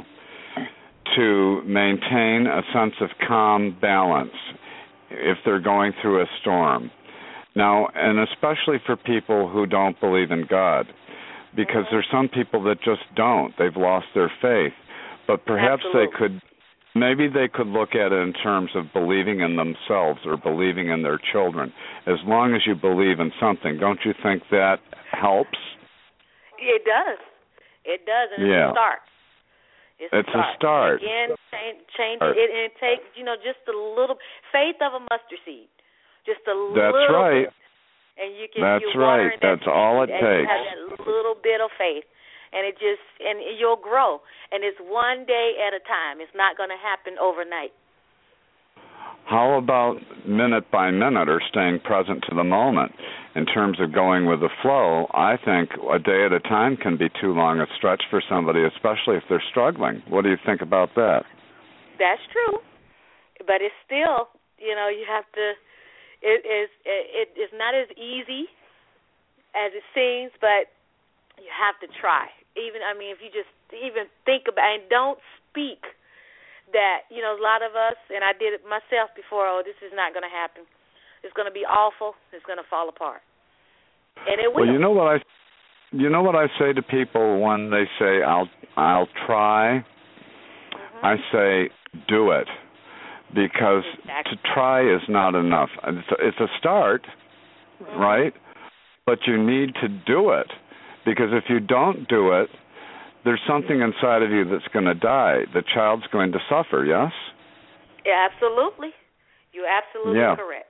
[SPEAKER 3] to maintain a sense of calm balance if they're going through a storm. Now, and especially for people who don't believe in God, because there's some people that just don't. They've lost their faith. But perhaps
[SPEAKER 4] Absolutely.
[SPEAKER 3] they could, maybe they could look at it in terms of believing in themselves or believing in their children. As long as you believe in something, don't you think that helps?
[SPEAKER 4] It does. It does, and
[SPEAKER 3] yeah.
[SPEAKER 4] it's a start. It's,
[SPEAKER 3] it's
[SPEAKER 4] a
[SPEAKER 3] a start.
[SPEAKER 4] Again, change, change it, it, and it takes, you know, just a little faith of a mustard seed. Just a
[SPEAKER 3] That's
[SPEAKER 4] little
[SPEAKER 3] right.
[SPEAKER 4] bit. And you can,
[SPEAKER 3] That's
[SPEAKER 4] you
[SPEAKER 3] right.
[SPEAKER 4] That
[SPEAKER 3] That's all it
[SPEAKER 4] and
[SPEAKER 3] takes.
[SPEAKER 4] You have that little bit of faith. And it just, and you'll grow. And it's one day at a time. It's not going to happen overnight.
[SPEAKER 3] How about minute by minute or staying present to the moment? In terms of going with the flow, I think a day at a time can be too long a stretch for somebody, especially if they're struggling. What do you think about that?
[SPEAKER 4] That's true. But it's still, you know, you have to, it is it is not as easy as it seems, but you have to try. Even, I mean, if you just even think about it, and don't speak that, you know, a lot of us, and I did it myself before, oh, this is not going to happen. It's going to be awful. It's going to fall apart. And it will.
[SPEAKER 3] Well, you know what I, you know what I say to people when they say, I'll, I'll try? Mm-hmm. I say, do it. Because
[SPEAKER 4] exactly.
[SPEAKER 3] to try is not enough. It's a, it's a start, mm-hmm. right? But you need to do it. Because if you don't do it, there's something inside of you that's going to die. The child's going to suffer, yes?
[SPEAKER 4] Yeah, absolutely. You're absolutely
[SPEAKER 3] yeah.
[SPEAKER 4] correct.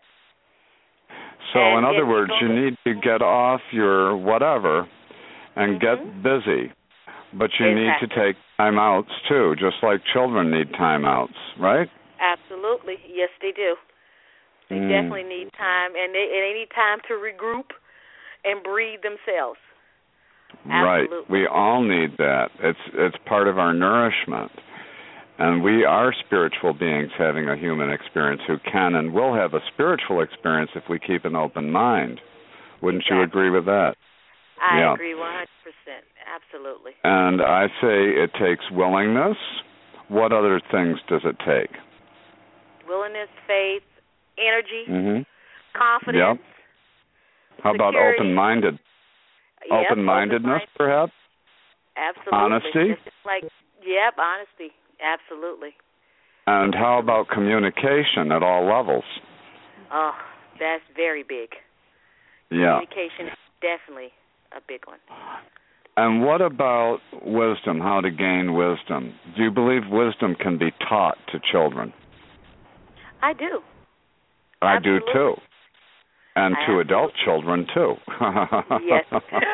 [SPEAKER 3] So,
[SPEAKER 4] and
[SPEAKER 3] in other words, you need to get off your whatever and mm-hmm. get busy. But you
[SPEAKER 4] exactly.
[SPEAKER 3] need to take time outs, too, just like children need time outs, right?
[SPEAKER 4] Absolutely. Yes, they do. They mm. definitely need time, and they, and they need time to regroup and breathe themselves.
[SPEAKER 3] Right.
[SPEAKER 4] Absolutely.
[SPEAKER 3] We all need that. It's it's part of our nourishment. And we are spiritual beings having a human experience who can and will have a spiritual experience if we keep an open mind. Wouldn't exactly. you agree with that?
[SPEAKER 4] I
[SPEAKER 3] yeah.
[SPEAKER 4] agree one hundred percent. Absolutely.
[SPEAKER 3] And I say it takes willingness. What other things does it take?
[SPEAKER 4] Willingness, faith, energy,
[SPEAKER 3] mm-hmm.
[SPEAKER 4] confidence.
[SPEAKER 3] Yep. How
[SPEAKER 4] security.
[SPEAKER 3] About open-minded?
[SPEAKER 4] Yep,
[SPEAKER 3] open-mindedness,
[SPEAKER 4] open-minded.
[SPEAKER 3] perhaps?
[SPEAKER 4] Absolutely.
[SPEAKER 3] Honesty?
[SPEAKER 4] It's like, yep, honesty. Absolutely.
[SPEAKER 3] And how about communication at all levels?
[SPEAKER 4] Oh, that's very big.
[SPEAKER 3] Yeah.
[SPEAKER 4] Communication is definitely a big one.
[SPEAKER 3] And what about wisdom, how to gain wisdom? Do you believe wisdom can be taught to children?
[SPEAKER 4] I do.
[SPEAKER 3] I
[SPEAKER 4] Absolutely.
[SPEAKER 3] do, too. And
[SPEAKER 4] I
[SPEAKER 3] to
[SPEAKER 4] absolutely.
[SPEAKER 3] adult children, too.
[SPEAKER 4] Yes.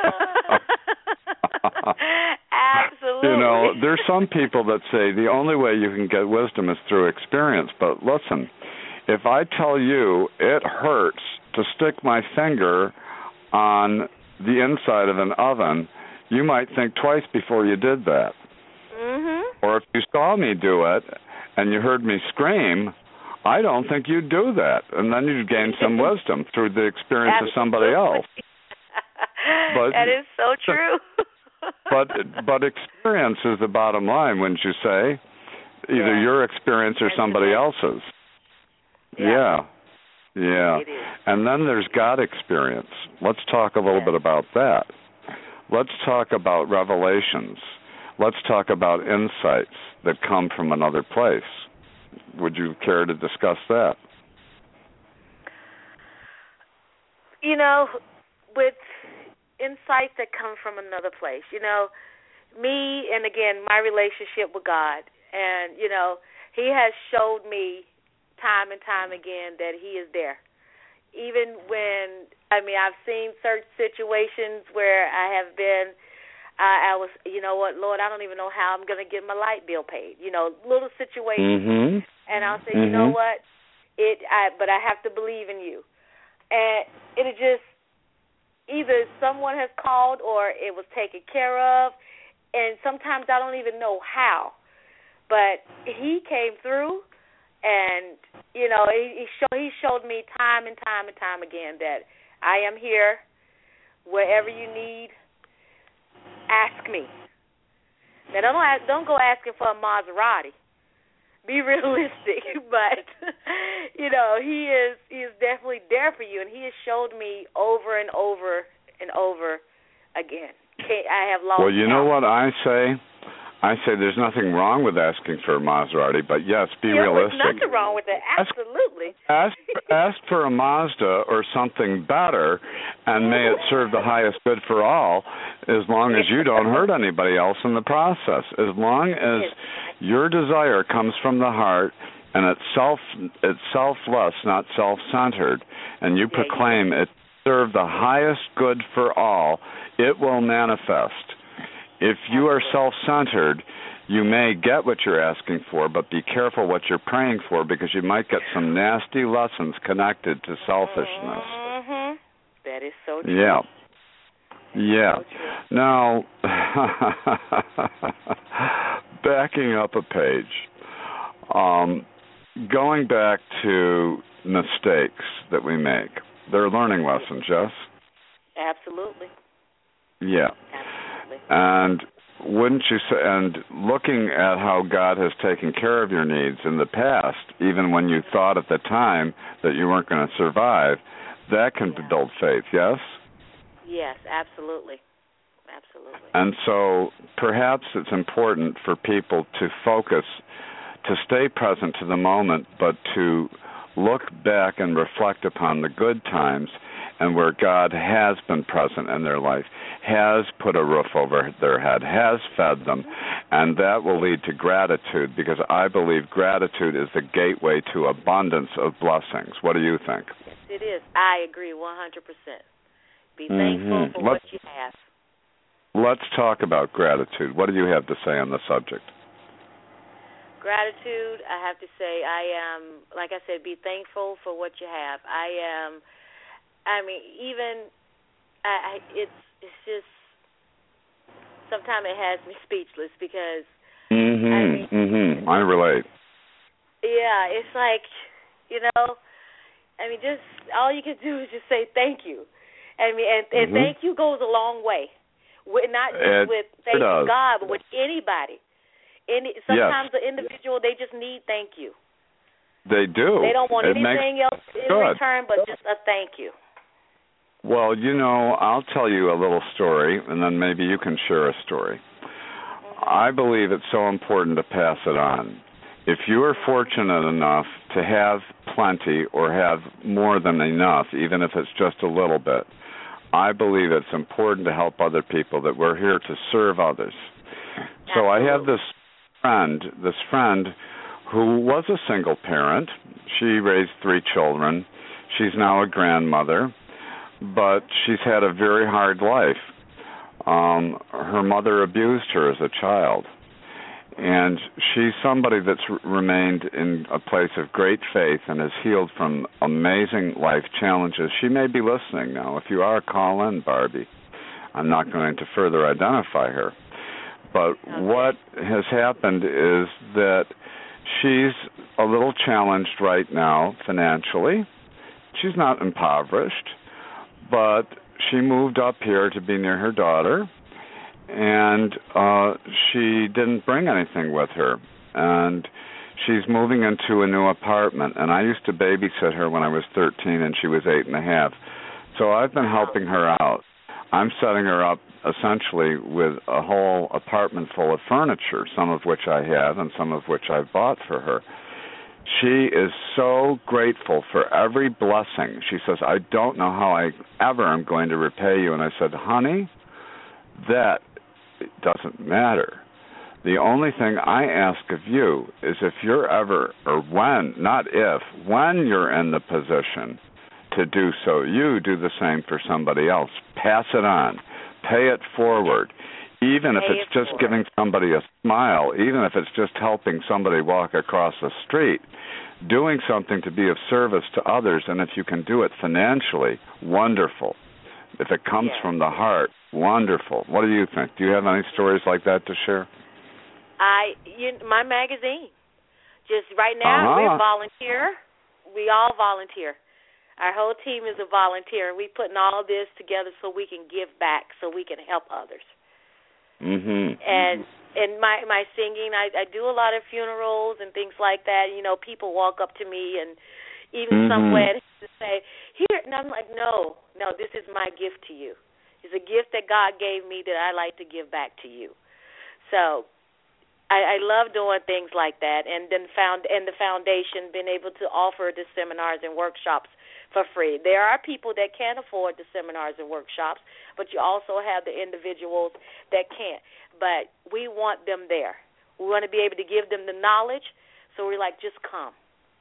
[SPEAKER 4] Absolutely.
[SPEAKER 3] You know, there's some people that say the only way you can get wisdom is through experience. But listen, if I tell you it hurts to stick my finger on the inside of an oven, you might think twice before you did that.
[SPEAKER 4] Mm-hmm.
[SPEAKER 3] Or if you saw me do it and you heard me scream, I don't think you'd do that. And then you'd gain some wisdom through the experience
[SPEAKER 4] Absolutely.
[SPEAKER 3] of somebody else. But,
[SPEAKER 4] that is so true.
[SPEAKER 3] but but experience is the bottom line, wouldn't you say? Either
[SPEAKER 4] yeah.
[SPEAKER 3] your experience or somebody else's.
[SPEAKER 4] Yeah.
[SPEAKER 3] Yeah. Yeah.
[SPEAKER 4] It is.
[SPEAKER 3] And then there's God experience. Let's talk a little
[SPEAKER 4] yeah.
[SPEAKER 3] bit about that. Let's talk about revelations. Let's talk about insights that come from another place. Would you care to discuss that?
[SPEAKER 4] You know, with insights that come from another place, you know, me and, again, my relationship with God, and, you know, he has showed me time and time again that he is there. Even when, I mean, I've seen certain situations where I have been, I, I was, you know what, Lord, I don't even know how I'm going to get my light bill paid. You know, little situations.
[SPEAKER 3] Mm-hmm.
[SPEAKER 4] And I'll say,
[SPEAKER 3] mm-hmm.
[SPEAKER 4] you know what, it, I, but I have to believe in you. And it just, either someone has called or it was taken care of. And sometimes I don't even know how. But he came through. And, you know, he, he, show, he showed me time and time and time again that I am here. Wherever you need, ask me. Now, don't, ask, don't go asking for a Maserati. Be realistic. But, you know, he is he is definitely there for you. And he has showed me over and over and over again. I have lost
[SPEAKER 3] Well, you know
[SPEAKER 4] count.
[SPEAKER 3] what I say? I say there's nothing wrong with asking for a Maserati, but yes, be
[SPEAKER 4] yeah,
[SPEAKER 3] realistic.
[SPEAKER 4] There's nothing wrong with it. Absolutely.
[SPEAKER 3] Ask, ask for a Mazda or something better, and may it serve the highest good for all, as long as you don't hurt anybody else in the process. As long as your desire comes from the heart and it's self, it's selfless, not self-centered, and you proclaim it serve the highest good for all, it will manifest. If you are self-centered, you may get what you're asking for, but be careful what you're praying for, because you might get some nasty lessons connected to selfishness.
[SPEAKER 4] Mm-hmm. That is so true.
[SPEAKER 3] Yeah. Yeah.
[SPEAKER 4] So true.
[SPEAKER 3] Now, backing up a page, um, going back to mistakes that we make, they're learning lessons, yes?
[SPEAKER 4] Absolutely.
[SPEAKER 3] Yeah.
[SPEAKER 4] Absolutely.
[SPEAKER 3] And wouldn't you say, and looking at how God has taken care of your needs in the past, even when you thought at the time that you weren't going to survive, that can
[SPEAKER 4] yeah.
[SPEAKER 3] build faith, yes?
[SPEAKER 4] Yes, absolutely. Absolutely.
[SPEAKER 3] And so perhaps it's important for people to focus, to stay present to the moment, but to look back and reflect upon the good times and where God has been present in their life, has put a roof over their head, has fed them, and that will lead to gratitude, because I believe gratitude is the gateway to abundance of blessings. What do you think?
[SPEAKER 4] Yes, it is. I agree one hundred percent. Be
[SPEAKER 3] Mm-hmm.
[SPEAKER 4] thankful for
[SPEAKER 3] let's,
[SPEAKER 4] what you have.
[SPEAKER 3] Let's talk about gratitude. What do you have to say on the subject?
[SPEAKER 4] Gratitude, I have to say, I am, like I said, be thankful for what you have. I am, I mean, even, I, I it's it's just, sometimes it has me speechless, because,
[SPEAKER 3] Mm-hmm,
[SPEAKER 4] I mean,
[SPEAKER 3] mm-hmm. I relate.
[SPEAKER 4] Yeah, it's like, you know, I mean, just, all you can do is just say thank you. I mean, and, and
[SPEAKER 3] mm-hmm.
[SPEAKER 4] thank you goes a long way. With, not just
[SPEAKER 3] it,
[SPEAKER 4] with thanking
[SPEAKER 3] does.
[SPEAKER 4] God, but with anybody. Any, sometimes
[SPEAKER 3] yes.
[SPEAKER 4] the individual, they just need thank you.
[SPEAKER 3] They do.
[SPEAKER 4] They don't want
[SPEAKER 3] it
[SPEAKER 4] anything else in
[SPEAKER 3] good.
[SPEAKER 4] return but just a thank you.
[SPEAKER 3] Well, you know, I'll tell you a little story, and then maybe you can share a story. Mm-hmm. I believe it's so important to pass it on. if you are fortunate enough to have plenty or have more than enough, even if it's just a little bit, I believe it's important to help other people, that we're here to serve others. Absolutely. So I have this friend, this friend who was a single parent. She raised three children. She's now a grandmother, but she's had a very hard life. Um, her mother abused her as a child. And she's somebody that's remained in a place of great faith and has healed from amazing life challenges. She may be listening now. If you are, call in, Barbie. I'm not going to further identify her. But okay. What has happened is that she's a little challenged right now financially. She's not impoverished, but she moved up here to be near her daughter. And uh, she didn't bring anything with her. And she's moving into a new apartment. And I used to babysit her when I was thirteen, and she was eight and a half. So I've been helping her out. I'm setting her up essentially with a whole apartment full of furniture, some of which I have and some of which I've bought for her. She is so grateful for every blessing. She says, I don't know how I ever am going to repay you. And I said, honey, that it doesn't matter. The only thing I ask of you is if you're ever, or when, not if, when you're in the position to do so, you do the same for somebody else. Pass it on. Pay it forward. Even if it's just giving somebody a smile, even if it's just helping somebody walk across the street, doing something to be of service to others, and if you can do it financially, wonderful. If it comes yeah. from the heart, wonderful. What do you think? Do you have any stories like that to share?
[SPEAKER 4] I, you, my magazine. Just right now, uh-huh. we volunteer. We all volunteer. Our whole team is a volunteer, and we're putting all this together so we can give back, so we can help others.
[SPEAKER 3] Mm-hmm.
[SPEAKER 4] And and my my singing, I, I do a lot of funerals and things like that. You know, people walk up to me and even
[SPEAKER 3] mm-hmm.
[SPEAKER 4] some weddings to say, here, and I'm like, no, no, this is my gift to you. It's a gift that God gave me that I like to give back to you. So I, I love doing things like that, and then found and the foundation being able to offer the seminars and workshops for free. There are people that can't afford the seminars and workshops, but you also have the individuals that can't. But we want them there. We want to be able to give them the knowledge, so we're like, just come.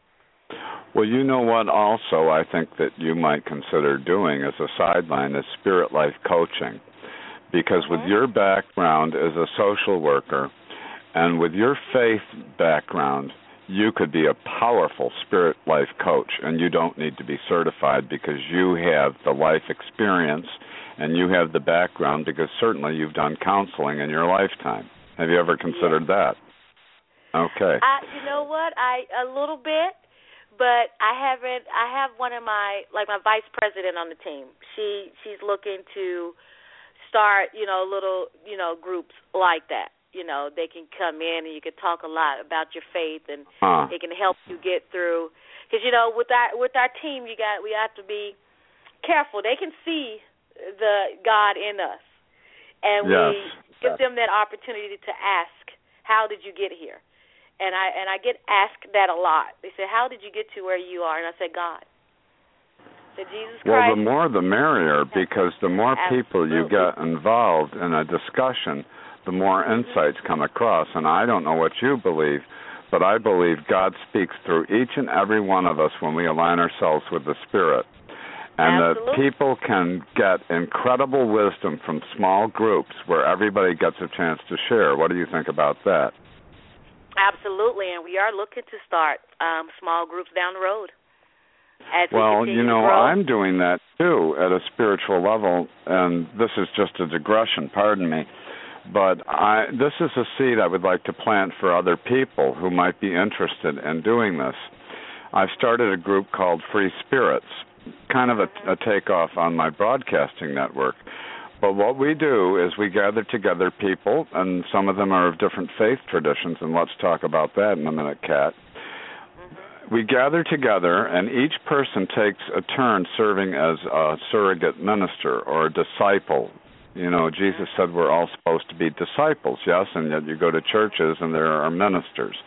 [SPEAKER 3] Well, you know what also I think that you might consider doing as a sideline is Spirit Life coaching. Because mm-hmm. with your background as a social worker and with your faith background, you could be a powerful Spirit Life coach, and you don't need to be certified because you have the life experience and you have the background because certainly you've done counseling in your lifetime. Have you ever considered
[SPEAKER 4] yeah.
[SPEAKER 3] that? Okay.
[SPEAKER 4] I, you know what? I a little bit. But I haven't. I have one of my, like my vice president on the team. She she's looking to start, you know, little, you know, groups like that. You know, they can come in and you can talk a lot about your faith, and
[SPEAKER 3] huh.
[SPEAKER 4] it can help you get through. Because you know, with our with our team, you got we have to be careful. They can see the God in us, and
[SPEAKER 3] yes.
[SPEAKER 4] we give them that opportunity to ask, "How did you get here?" And I and I get asked that a lot. They say, how did you get to where you are? And I say, God. I said, Jesus Christ.
[SPEAKER 3] Well, the more the merrier, because the more
[SPEAKER 4] Absolutely.
[SPEAKER 3] people you get involved in a discussion, the more insights come across. And I don't know what you believe, but I believe God speaks through each and every one of us when we align ourselves with the Spirit. And
[SPEAKER 4] Absolutely.
[SPEAKER 3] that people can get incredible wisdom from small groups where everybody gets a chance to share. What do you think about that?
[SPEAKER 4] Absolutely, and we are looking to start um, small groups down the road. As
[SPEAKER 3] well,
[SPEAKER 4] we
[SPEAKER 3] you know,
[SPEAKER 4] grow.
[SPEAKER 3] I'm doing that, too, at a spiritual level, and this is just a digression, pardon me, but I, this is a seed I would like to plant for other people who might be interested in doing this. I've started a group called Free Spirits, kind of a, a takeoff on my broadcasting network. But what we do is we gather together people, and some of them are of different faith traditions, and let's talk about that in a minute, Kat. Mm-hmm. We gather together, and each person takes a turn serving as a surrogate minister or a disciple. You know, Jesus said we're all supposed to be disciples, yes, and yet you go to churches and there are ministers.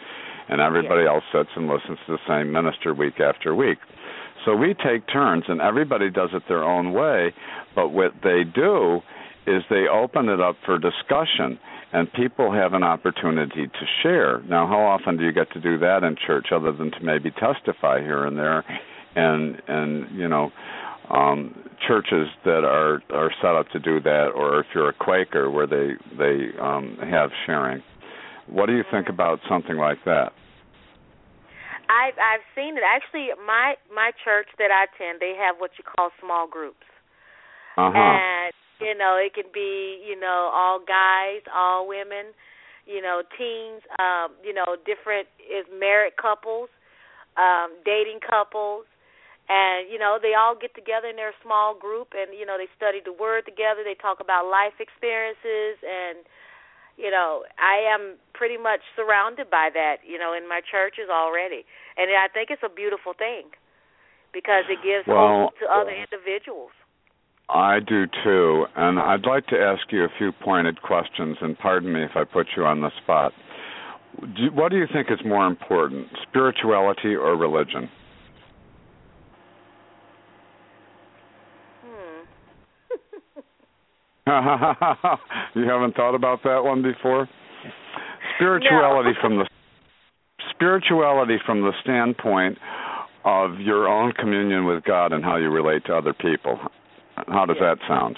[SPEAKER 3] and everybody else sits and listens to the same minister week after week. So we take turns, and everybody does it their own way, but what they do is they open it up for discussion, and people have an opportunity to share. Now, how often do you get to do that in church other than to maybe testify here and there? And, and you know, um, churches that are, are set up to do that, or if you're a Quaker where they, they um, have sharing. What do you think about something like that?
[SPEAKER 4] I've I've seen it. Actually, my my church that I attend, they have what you call small groups.
[SPEAKER 3] Uh-huh.
[SPEAKER 4] And, you know, it can be, you know, all guys, all women, you know, teens, um, you know, different is married couples, um, dating couples. And, you know, they all get together in their small group and, you know, they study the Word together. They talk about life experiences and, you know, I am pretty much surrounded by that, you know, in my churches already. And I think it's a beautiful thing because it gives
[SPEAKER 3] well,
[SPEAKER 4] hope to other individuals.
[SPEAKER 3] I do, too. And I'd like to ask you a few pointed questions, and pardon me if I put you on the spot. Do, what do you think is more important, spirituality or religion? You haven't thought about that one before? Spirituality
[SPEAKER 4] no.
[SPEAKER 3] from the spirituality from the standpoint of your own communion with God and how you relate to other people. How does
[SPEAKER 4] yes.
[SPEAKER 3] that sound?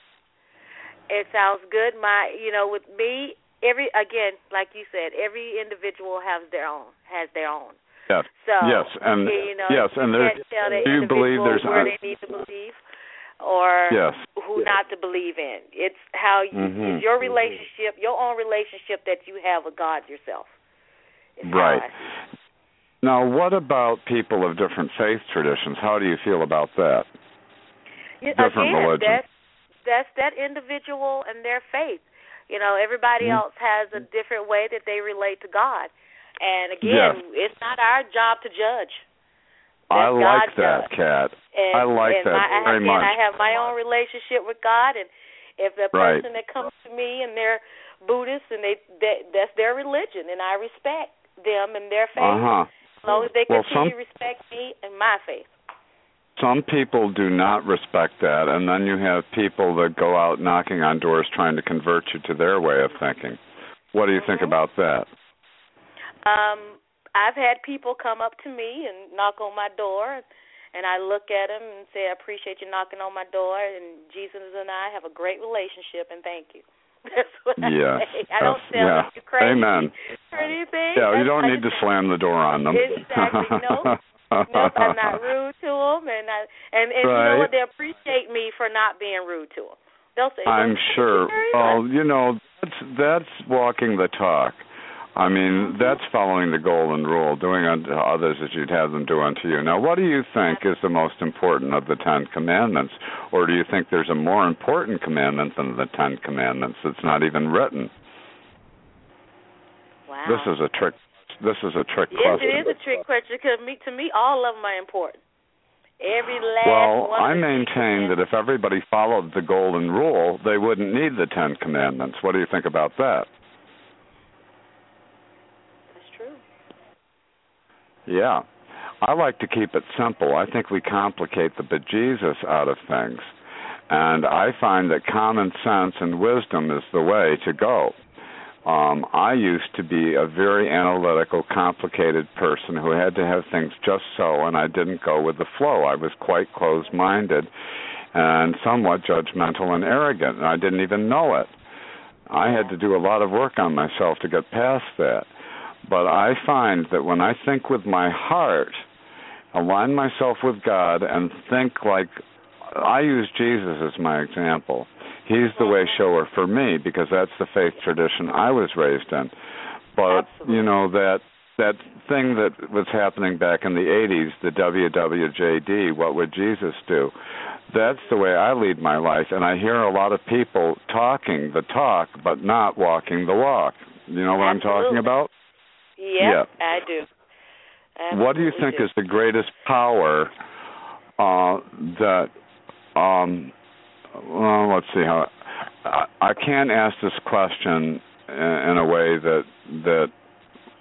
[SPEAKER 4] It sounds good. My, you know, with me, every again, like you said, every individual has their own has their own.
[SPEAKER 3] Yes.
[SPEAKER 4] So
[SPEAKER 3] yes, and
[SPEAKER 4] you know,
[SPEAKER 3] yes, and
[SPEAKER 4] you
[SPEAKER 3] there.
[SPEAKER 4] can't tell the
[SPEAKER 3] do you believe there's
[SPEAKER 4] where
[SPEAKER 3] a,
[SPEAKER 4] they need to believe or
[SPEAKER 3] yes.
[SPEAKER 4] who yes. not to believe in. It's how you,
[SPEAKER 3] mm-hmm.
[SPEAKER 4] it's your relationship, your own relationship that you have with God yourself. It's
[SPEAKER 3] right.
[SPEAKER 4] I,
[SPEAKER 3] now, what about people of different faith traditions? How do you feel about that?
[SPEAKER 4] Yeah,
[SPEAKER 3] different
[SPEAKER 4] again,
[SPEAKER 3] religions.
[SPEAKER 4] That's, that's that individual and their faith. You know, everybody mm-hmm. else has a different way that they relate to God. And again, yes. it's not our job to judge. That's
[SPEAKER 3] I like
[SPEAKER 4] God's
[SPEAKER 3] that,
[SPEAKER 4] job.
[SPEAKER 3] Kat.
[SPEAKER 4] And,
[SPEAKER 3] I like
[SPEAKER 4] and
[SPEAKER 3] that
[SPEAKER 4] my,
[SPEAKER 3] very
[SPEAKER 4] again,
[SPEAKER 3] much.
[SPEAKER 4] I have my own relationship with God, and if the
[SPEAKER 3] right.
[SPEAKER 4] person that comes to me and they're Buddhist and they, they that's their religion, and I respect them and their faith,
[SPEAKER 3] uh-huh.
[SPEAKER 4] as long as they
[SPEAKER 3] well,
[SPEAKER 4] continue
[SPEAKER 3] some,
[SPEAKER 4] to respect me and my faith.
[SPEAKER 3] Some people do not respect that, and then you have people that go out knocking on doors trying to convert you to their way of thinking. What do you
[SPEAKER 4] mm-hmm.
[SPEAKER 3] think about that?
[SPEAKER 4] Um, I've had people come up to me and knock on my door, and I look at them and say, I appreciate you knocking on my door, and Jesus and I have a great relationship, and thank you. That's what
[SPEAKER 3] yes.
[SPEAKER 4] I say. I don't tell
[SPEAKER 3] yeah.
[SPEAKER 4] them you're crazy
[SPEAKER 3] Amen.
[SPEAKER 4] or anything.
[SPEAKER 3] Yeah,
[SPEAKER 4] That's
[SPEAKER 3] you don't
[SPEAKER 4] I
[SPEAKER 3] need to
[SPEAKER 4] say.
[SPEAKER 3] slam the door on them.
[SPEAKER 4] Exactly. No. Nope, I'm not rude to them, and I, and, and
[SPEAKER 3] right.
[SPEAKER 4] you know what? They appreciate me for not being rude to them. They'll say,
[SPEAKER 3] I'm sure. Well, you know, that's that's walking the talk. I mean, mm-hmm. that's following the golden rule, doing unto others as you'd have them do unto you. Now, what do you think is the most important of the Ten Commandments? Or do you think there's a more important commandment than the Ten Commandments that's not even written?
[SPEAKER 4] Wow.
[SPEAKER 3] This is a trick. This is a trick
[SPEAKER 4] yes,
[SPEAKER 3] question.
[SPEAKER 4] Yes, it is a trick question because me, to me, all of them are important. Every last
[SPEAKER 3] well,
[SPEAKER 4] one.
[SPEAKER 3] I
[SPEAKER 4] of
[SPEAKER 3] maintain that if everybody followed the golden rule, they wouldn't need the Ten Commandments. What do you think about that? Yeah. I like to keep it simple. I think we complicate the bejesus out of things. And I find that common sense and wisdom is the way to go. Um, I used to be a very analytical, complicated person who had to have things just so, and I didn't go with the flow. I was quite closed-minded and somewhat judgmental and arrogant, and I didn't even know it. I had to do a lot of work on myself to get past that. But I find that when I think with my heart, align myself with God, and think like, I use Jesus as my example. He's the way shower for me because that's the faith tradition I was raised in. But,
[SPEAKER 4] Absolutely.
[SPEAKER 3] you know, that that thing that was happening back in the eighties, the W W J D, what would Jesus do? That's the way I lead my life, and I hear a lot of people talking the talk but not walking the walk. You know what
[SPEAKER 4] Absolutely.
[SPEAKER 3] I'm talking about?
[SPEAKER 4] Yep,
[SPEAKER 3] yeah,
[SPEAKER 4] I do. Absolutely
[SPEAKER 3] what do you think
[SPEAKER 4] do.
[SPEAKER 3] is the greatest power uh, that, um, well, let's see how, I, I can't ask this question in, in a way that that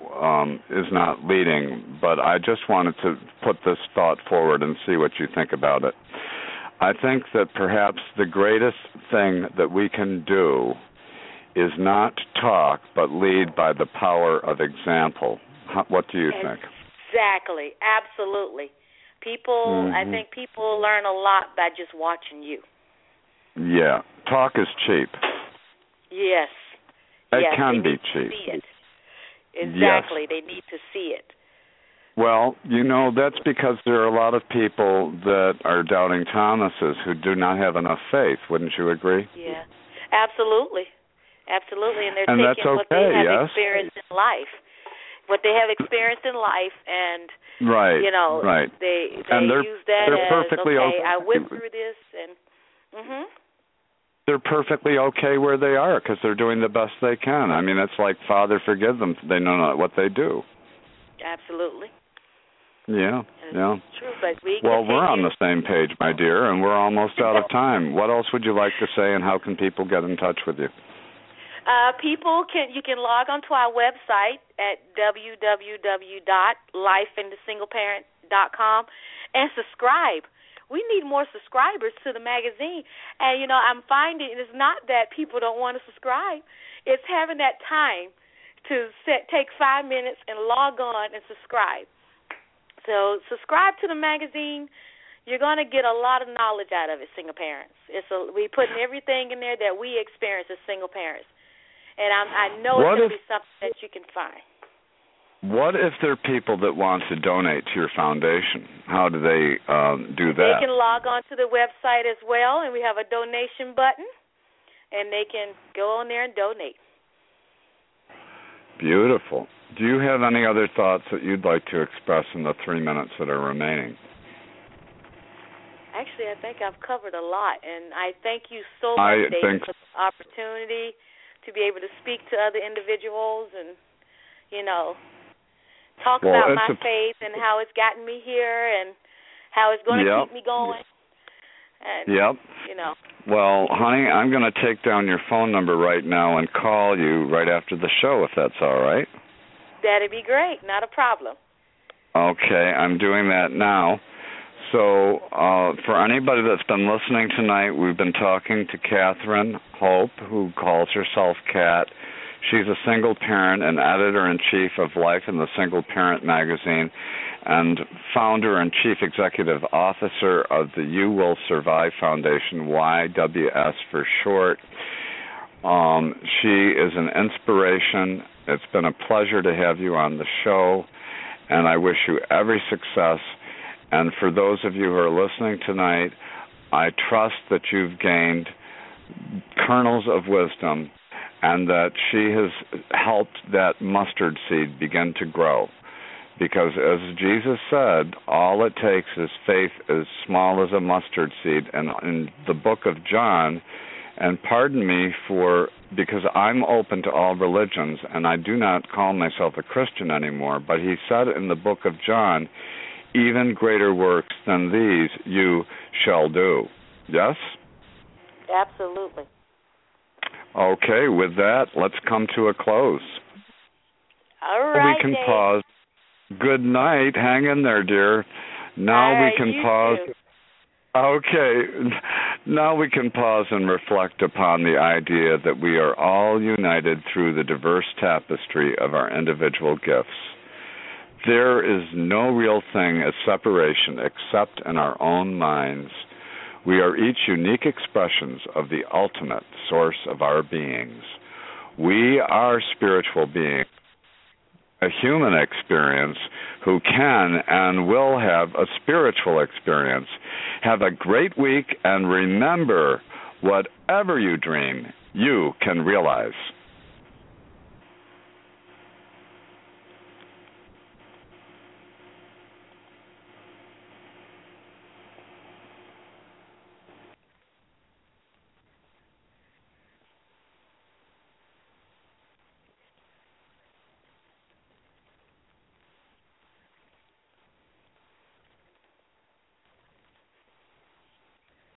[SPEAKER 3] um, is not leading, but I just wanted to put this thought forward and see what you think about it. I think that perhaps the greatest thing that we can do is not talk, but lead by the power of example. How, what do you think?
[SPEAKER 4] Exactly. Absolutely. People, mm-hmm. I think people learn a lot by just watching you.
[SPEAKER 3] Yeah. Talk is cheap.
[SPEAKER 4] Yes.
[SPEAKER 3] It
[SPEAKER 4] yes,
[SPEAKER 3] can
[SPEAKER 4] they
[SPEAKER 3] be
[SPEAKER 4] need
[SPEAKER 3] cheap.
[SPEAKER 4] To see it. Exactly.
[SPEAKER 3] Yes.
[SPEAKER 4] They need to see it.
[SPEAKER 3] Well, you know, that's because there are a lot of people that are doubting Thomases who do not have enough faith. Wouldn't you agree?
[SPEAKER 4] Yeah. Absolutely. Absolutely. And they're
[SPEAKER 3] and
[SPEAKER 4] taking
[SPEAKER 3] that's okay,
[SPEAKER 4] what they have
[SPEAKER 3] yes?
[SPEAKER 4] experienced in life. What they have experienced in life, and
[SPEAKER 3] right,
[SPEAKER 4] you know,
[SPEAKER 3] right.
[SPEAKER 4] they they
[SPEAKER 3] and they're,
[SPEAKER 4] use that
[SPEAKER 3] they're
[SPEAKER 4] as
[SPEAKER 3] perfectly
[SPEAKER 4] okay.
[SPEAKER 3] okay.
[SPEAKER 4] I went through this, and mhm.
[SPEAKER 3] They're perfectly okay where they are because they're doing the best they can. I mean, it's like Father, forgive them; they know not what they do.
[SPEAKER 4] Absolutely.
[SPEAKER 3] Yeah,
[SPEAKER 4] and
[SPEAKER 3] yeah.
[SPEAKER 4] True, but we
[SPEAKER 3] well,
[SPEAKER 4] continue.
[SPEAKER 3] we're on the same page, my dear, and we're almost out of time. What else would you like to say, and how can people get in touch with you?
[SPEAKER 4] Uh, people can you can log onto our website at w w w dot life in the single parent dot com and subscribe. We need more subscribers to the magazine. And, you know, I'm finding it's not that people don't want to subscribe. It's having that time to set, take five minutes and log on and subscribe. So subscribe to the magazine. You're going to get a lot of knowledge out of it, single parents. It's a, we putting everything in there that we experience as single parents. And I'm, I know it's going to be something that you can find.
[SPEAKER 3] What if there are people that want to donate to your foundation? How do they um, do that?
[SPEAKER 4] They can log on to the website as well, and we have a donation button, and they can go on there and donate.
[SPEAKER 3] Beautiful. Do you have any other thoughts that you'd like to express in the three minutes that are remaining?
[SPEAKER 4] Actually, I think I've covered a lot, and I thank you so
[SPEAKER 3] I
[SPEAKER 4] much, David,
[SPEAKER 3] think...
[SPEAKER 4] for the opportunity to be able to speak to other individuals and, you know, talk
[SPEAKER 3] well,
[SPEAKER 4] about my
[SPEAKER 3] a...
[SPEAKER 4] faith and how it's gotten me here and how it's going to
[SPEAKER 3] yep.
[SPEAKER 4] keep me going. And,
[SPEAKER 3] yep.
[SPEAKER 4] you know.
[SPEAKER 3] Well, honey, I'm going to take down your phone number right now and call you right after the show, if that's all right.
[SPEAKER 4] That'd be great. Not a problem.
[SPEAKER 3] Okay, I'm doing that now. So uh, for anybody that's been listening tonight, we've been talking to Catherine Hope, who calls herself Kat. She's a single parent and editor-in-chief of Life in the Single Parent magazine and founder and chief executive officer of the You Will Survive Foundation, Y W S for short. Um, she is an inspiration. It's been a pleasure to have you on the show, and I wish you every success. And for those of you who are listening tonight, I trust that you've gained kernels of wisdom and that she has helped that mustard seed begin to grow. Because as Jesus said, all it takes is faith as small as a mustard seed. And in the book of John, and pardon me for, because I'm open to all religions, and I do not call myself a Christian anymore, but he said in the book of John, even greater works than these you shall do. Yes?
[SPEAKER 4] Absolutely.
[SPEAKER 3] Okay, with that, let's come to a close.
[SPEAKER 4] All right,
[SPEAKER 3] we can
[SPEAKER 4] Dave.
[SPEAKER 3] pause. Good night. Hang in there, dear. Now
[SPEAKER 4] All right,
[SPEAKER 3] we can
[SPEAKER 4] you
[SPEAKER 3] pause.
[SPEAKER 4] too.
[SPEAKER 3] Okay. Now we can pause and reflect upon the idea that we are all united through the diverse tapestry of our individual gifts. There is no real thing as separation except in our own minds. We are each unique expressions of the ultimate source of our beings. We are spiritual beings, a human experience who can and will have a spiritual experience. Have a great week, and remember, whatever you dream, you can realize.